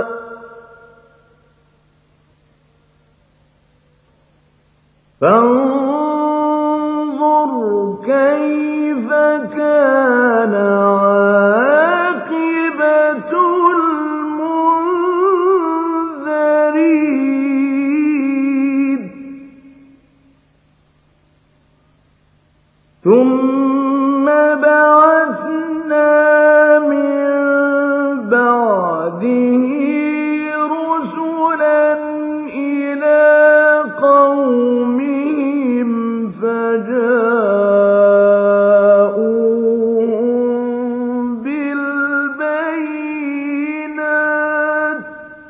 فانظر كيف كان عاقبة المنذرين ثم بعثنا من بعده رسلا إلى قومهم فجاءوهم بالبينات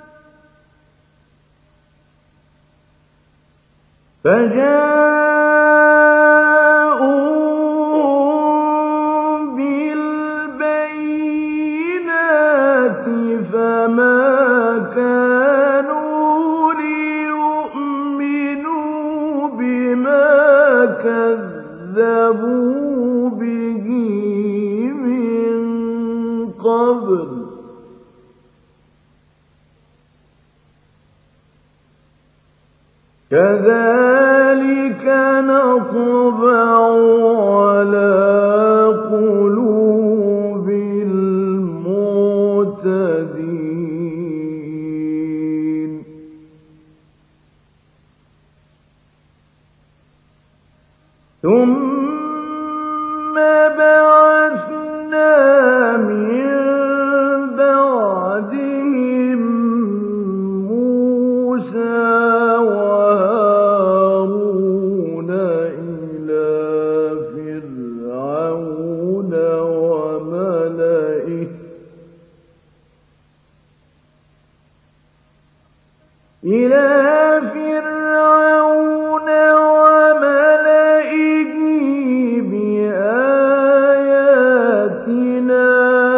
فجاءوهم بالبينات فما كانوا ليؤمنوا بما كذبوا به من قبل كذلك نطبع على قلوب المعتدين ثم بعثنا من بعدهم موسى وهارون إلى فرعون وملئه إلى فرعون وملئه بآياتنا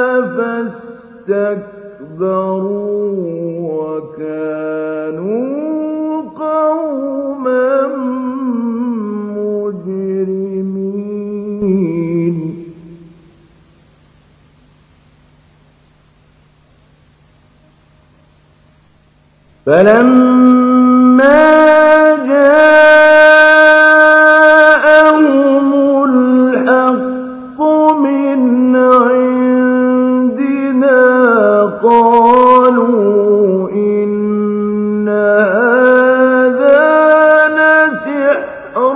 فاستكبروا وكانوا فلما جاءهم الحق من عندنا قالوا إن هذا لسحر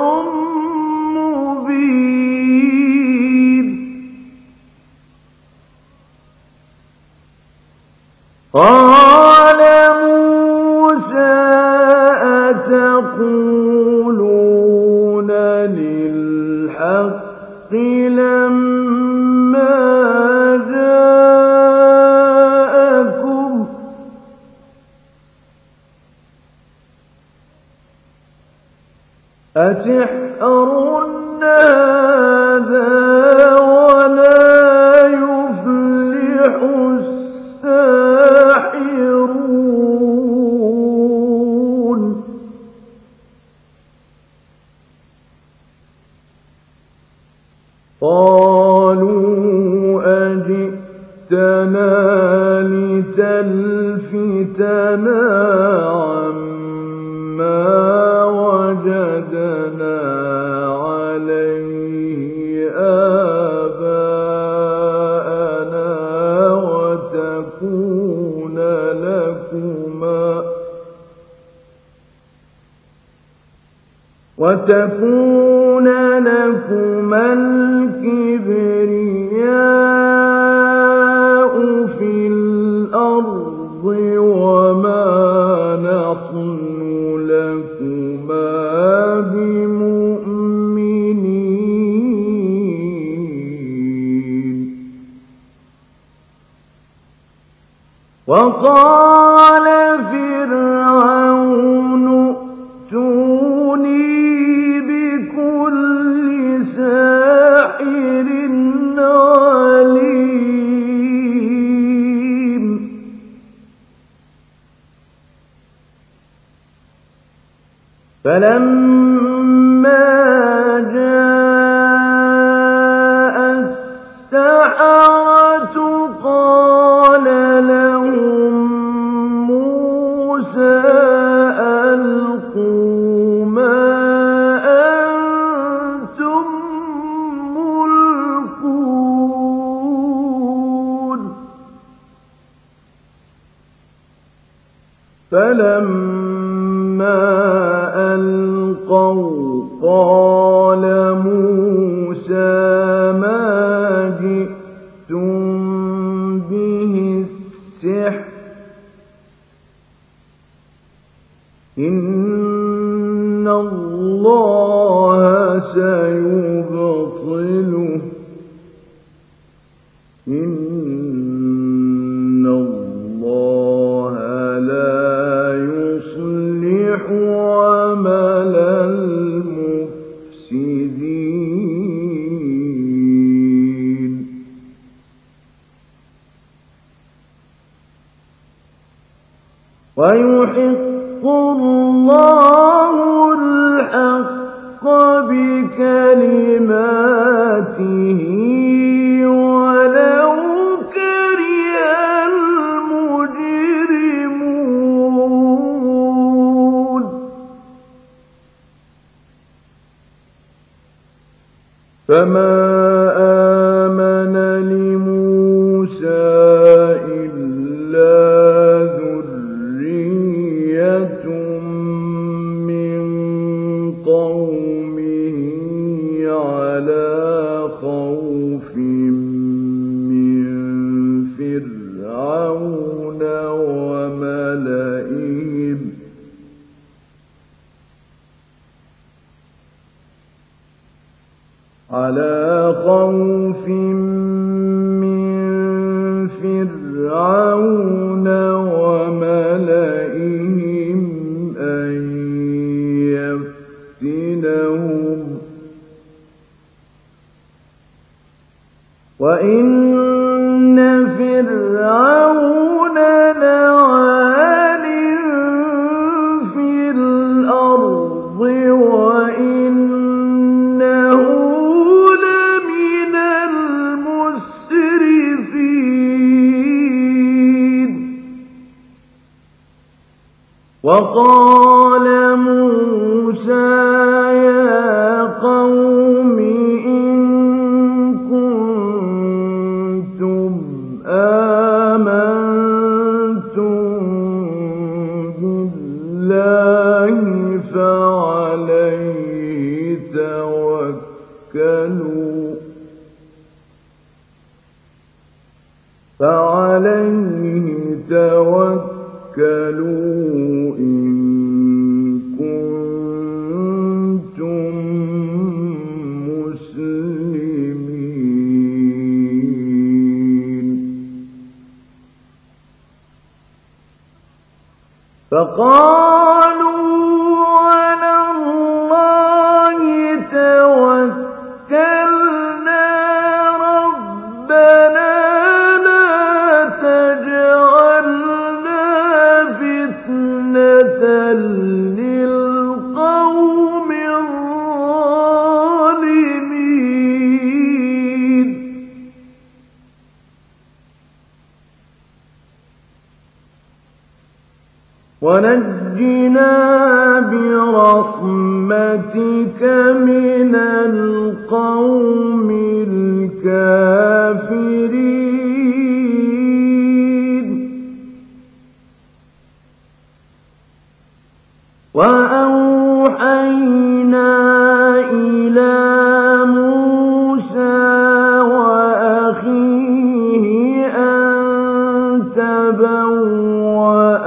مبين قال موسى أتقولون للحق لما جاءكم أسحر هذا ولا يفلح الساحرون قالوا أجئتنا لتلفتنا عما وجدنا عليه آباءنا وتكون لكما وتكون لكما الكبرياء في الأرض وما نحن لكما بمؤمنين وقال فرعون ائتوني بكل ساحر عليم فلما جاء السحرة قال لهم موسى ألقوا ما أنتم ملقون فلما ألقوا قال موسى ما جئتم به السحر إن الله سيبطله إن الله لا يصلح عمل المفسدين ويحق الله الحق بكلماته ولو كره المجرمون فما آمن لموسى إلا ذرية من قومه على خوف من فرعون وملئهم على وقال موسى يا قوم إن كنتم آمنتم بالله فعليه توكلوا فعليه توكلوا إن كنتم مسلمين. فقالوا على الله توكلنا ربنا للقوم الظالمين. ونجنا برحمتك من القوم الكافرين. وأوحينا إلى موسى وأخيه أن تبوأ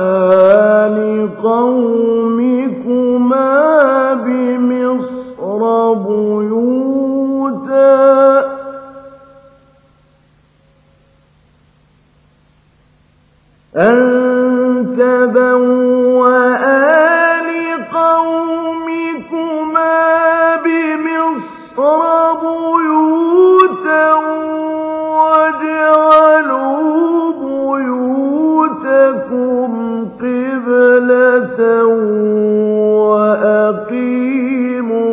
لقومكما بمصر بيوتا أن تبوأ بيوتا واجعلوا بيوتكم قبلة وأقيموا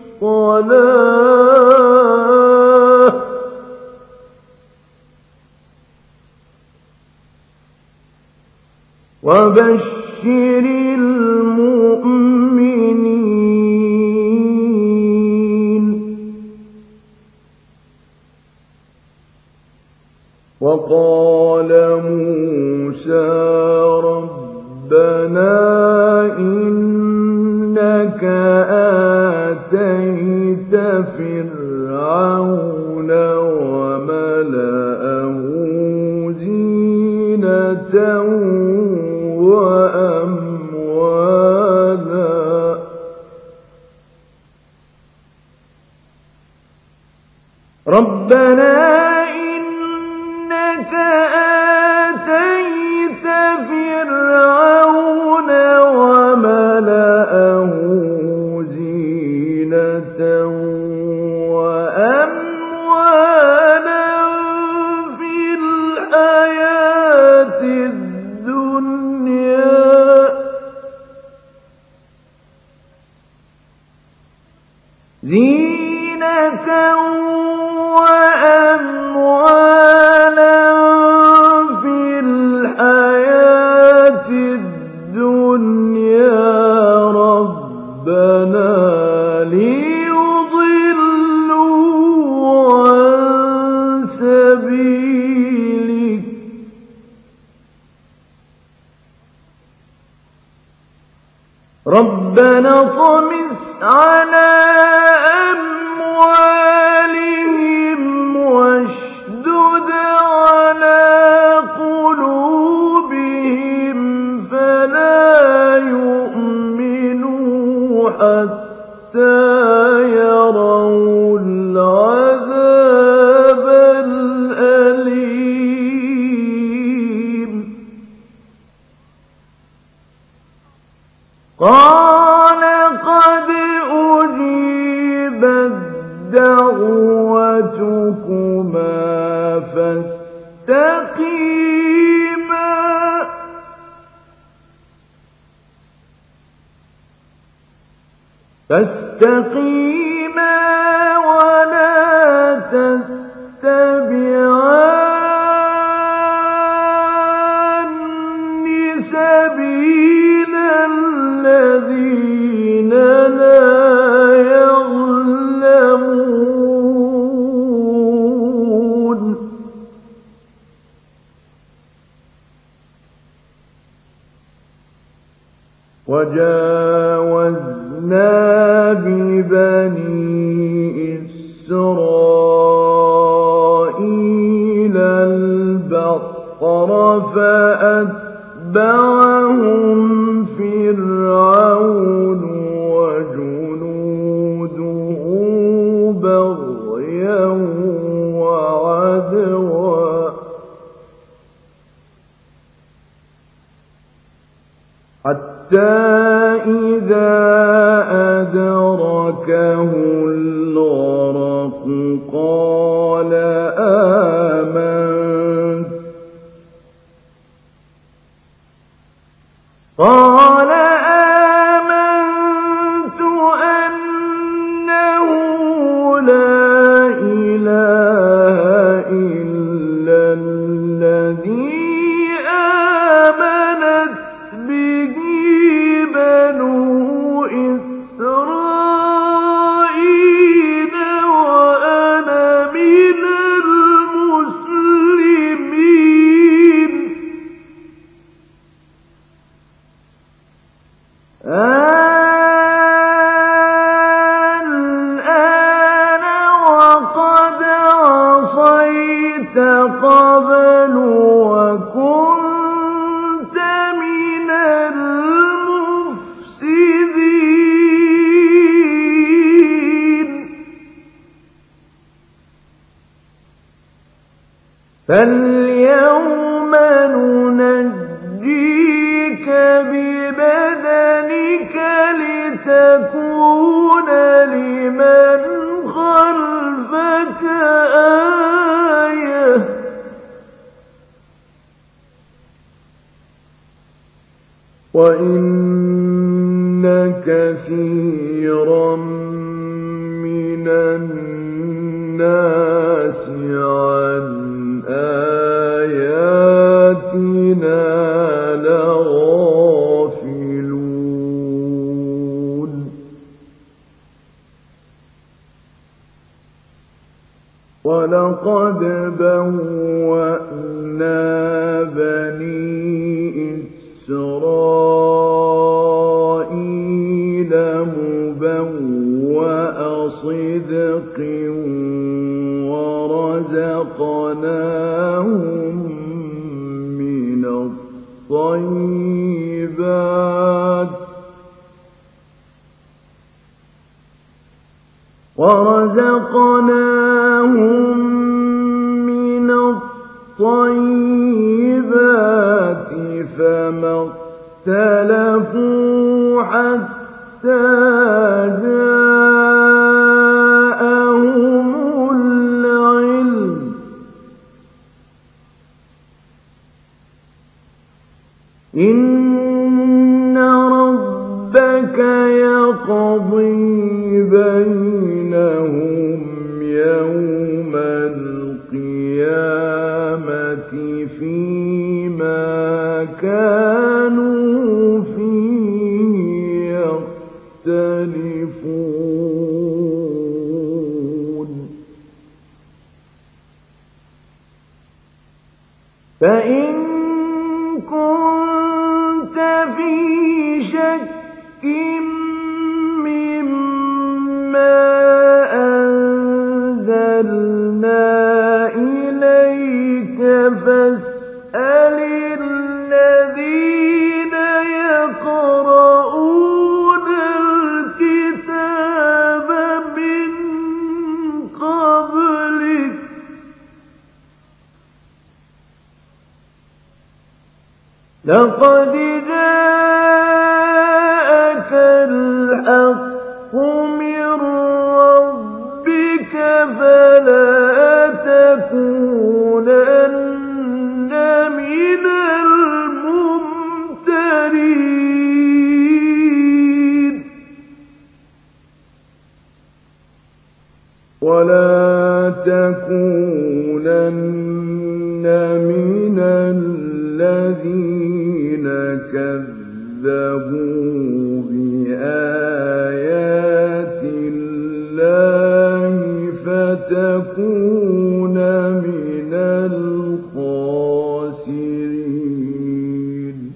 الصلاة وبشر المؤمنين. وقال موسى ربنا إنك آتيت فرعون وملأه زينة وأموالا ربنا إنك آتيت فرعون وملأه زينة وأموالا في الحياة الدنيا زينة وأموالا في الحياة الدنيا ربنا ليضلوا عن سبيلك ربنا طمس على أموالهم واشدد على قلوبهم فلا يؤمنوا حتى يروا العذاب الأليم. قال قد أجيبت دعوتكما فاستقيما فاستقيما ولا تتبعان سبيل الذين لا يعلمون وجاوزنا ببني إسرائيل البحر فأتبعهم فرعون وجنوده بغيا وعدوا حتى إذا أدركه الغرق قال آمنت قال آمنت أنه لا إله إلا الذي آمنت به بنو إسرائيل وأنا من المسلمين الآن وقد عصيت قبل وكنت من المفسدين فاليوم ننجيك ببدنك لتكون لمن خلفك آية وإن كثيرا من الناس عن آياتنا لغافلون ولقد بوأنا بني إسرائيل مبوأ صدق ورزقناهم من الطيبات ورزقناهم من الطيبات فما اختلفوا حتى جاءهم العلم إن ربك يقضي بينهم يوم القيامة فيما كانوا فيه يختلفون فإن كنت في شك مما أنزلنا إليك فاسأل الذين يقرؤون الكتاب من قبلك لقد جاءك الحق من ربك فلا تكونن من الممترين ولا تكونن من الذين كذبوا كذبوا بآيات الله فتكون من الخاسرين.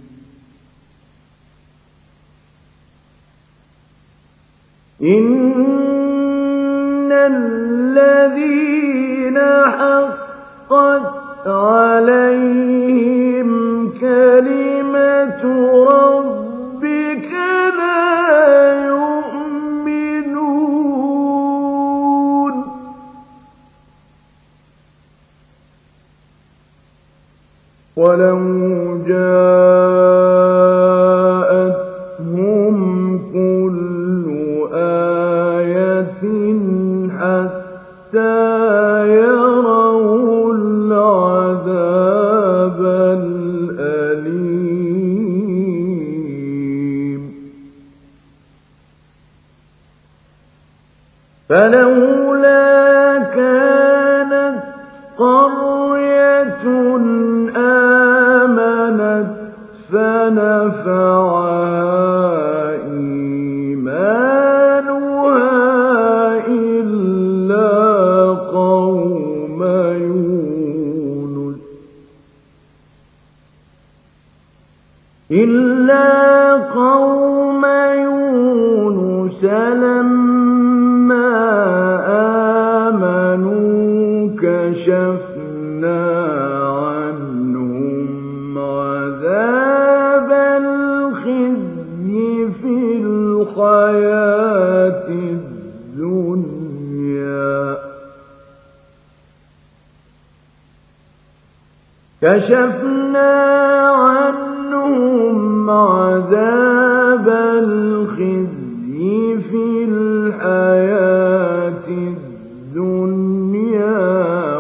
إن الذين حقت عليهم كلمة ربك لا يؤمنون. ولو جاءتهم كل آية حتى يروا العذاب الأليم فلولا كانت قرية آمنت فنفعها إيمانها إلا قوم يونس إلا قوم يونس لما آمنوا كشفنا عنهم عذاب الخزي في الحياة الدنيا كشفنا عنهم عذاب الخزي في الحياة الدنيا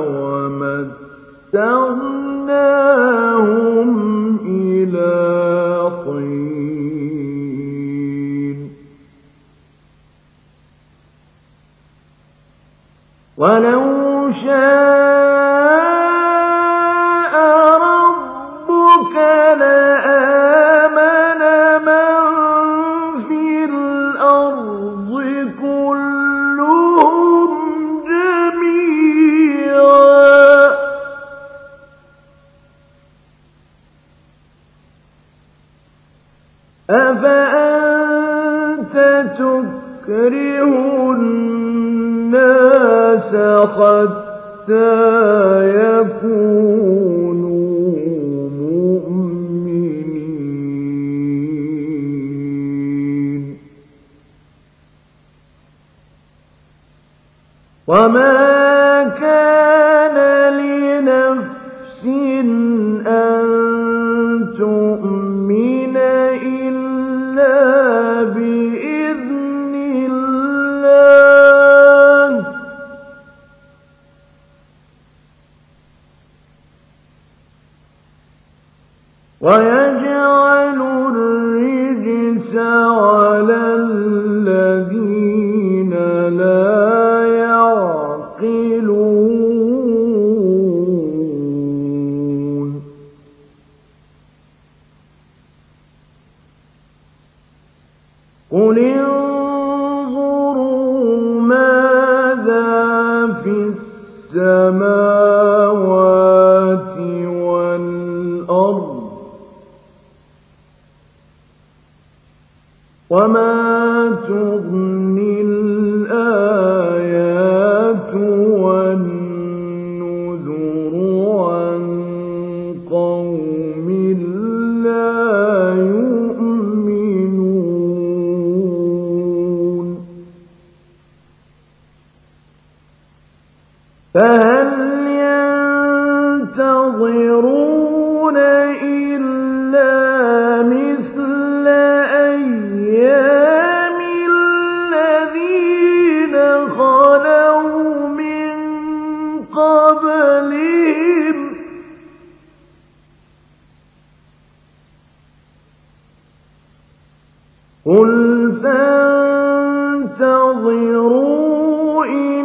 ومتعناهم إلى حين ولو شاء ربك لآمن من في الأرض كلهم جميعا أفأنت تكره الناس حتى يكونوا مؤمنين وما كان لنفس أن تؤمن إلا بإذن الله ويجعل الرجس على الذين لا يعقلون قل انظروا ماذا في السماوات والأرض وما تغني الآيات والنذر عن قوم لا يؤمنون فهل ينتظرون إلا مثل أيام الذين خلوا من قبلهم قل فانتظروا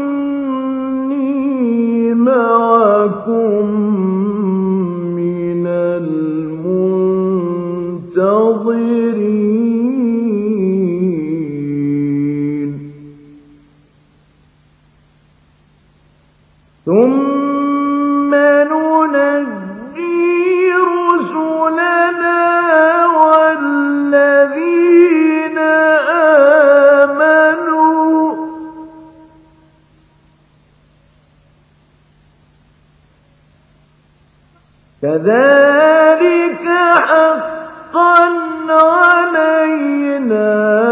إني معكم من المنتظرين كذلك حقا علينا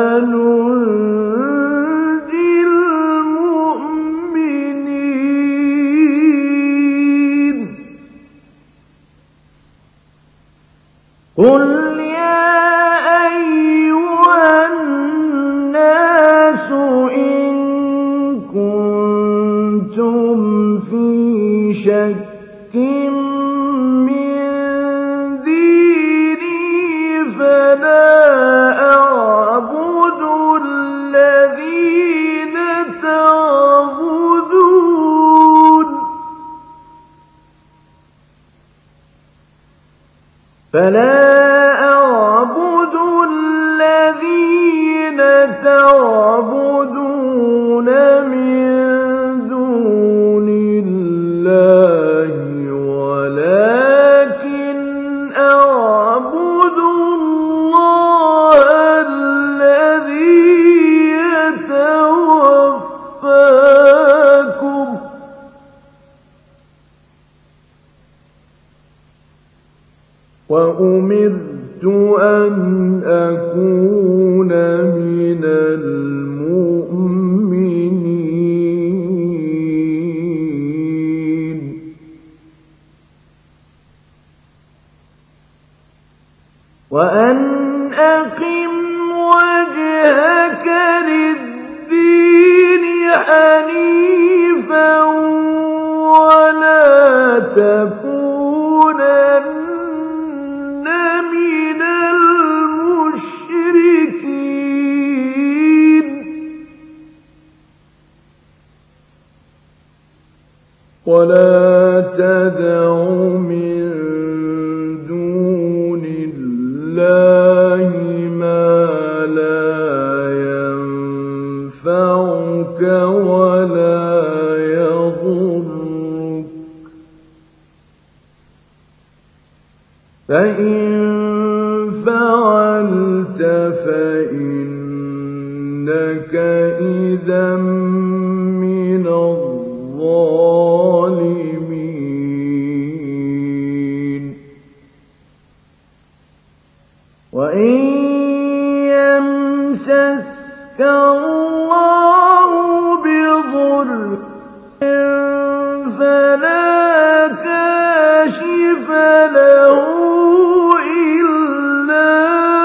ننجي المؤمنين قل يا أيها الناس إن كنتم في شك من ديني فلا أعبد الذين تعبدون فلا أعبد الذين تعبدون من دون الله ولكن أعبد الله الذي يتوفاكم وأمرت أن أكون من المؤمنين وأن أقم وجهك للدين حنيفا ولا تكونن من المشركين ولا تدع من دون الله ما لا ينفعك ولا يضرك فإن فعلت فإنك إذا من الظالمين وإن يمسسك الله بضر فلا كاشف له إلا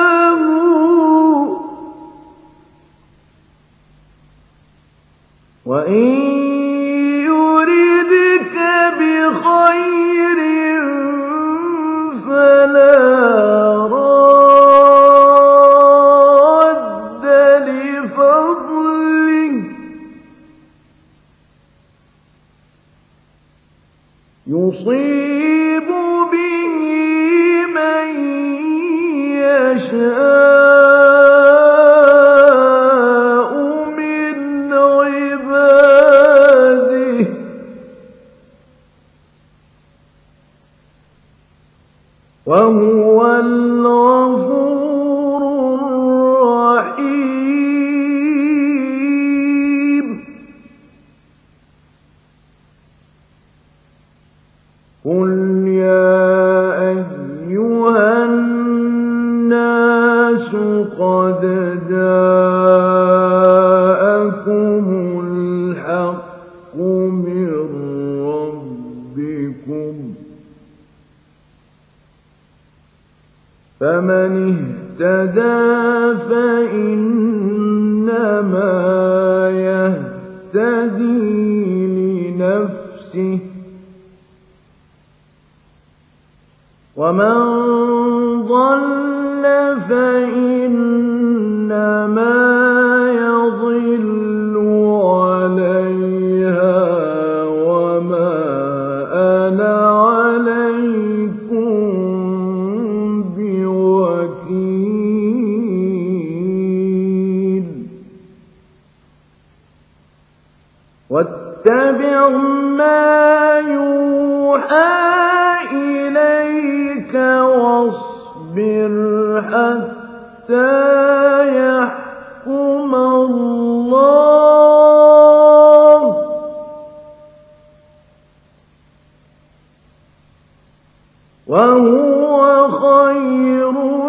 هو وإن يردك بخير فلا راد لفضله يصيب به من يشاء من عباده وهو الغفور الرحيم قل يا أيها الناس قد جاءكم الحق من ربكم فمن اهتدى فإنما يهتدي لنفسه ومن ضل فإنما يضل عليها وما أنا عليكم بوكيل واتبع ما يوحى إليك واصبر حتى يحكم الله وهو خير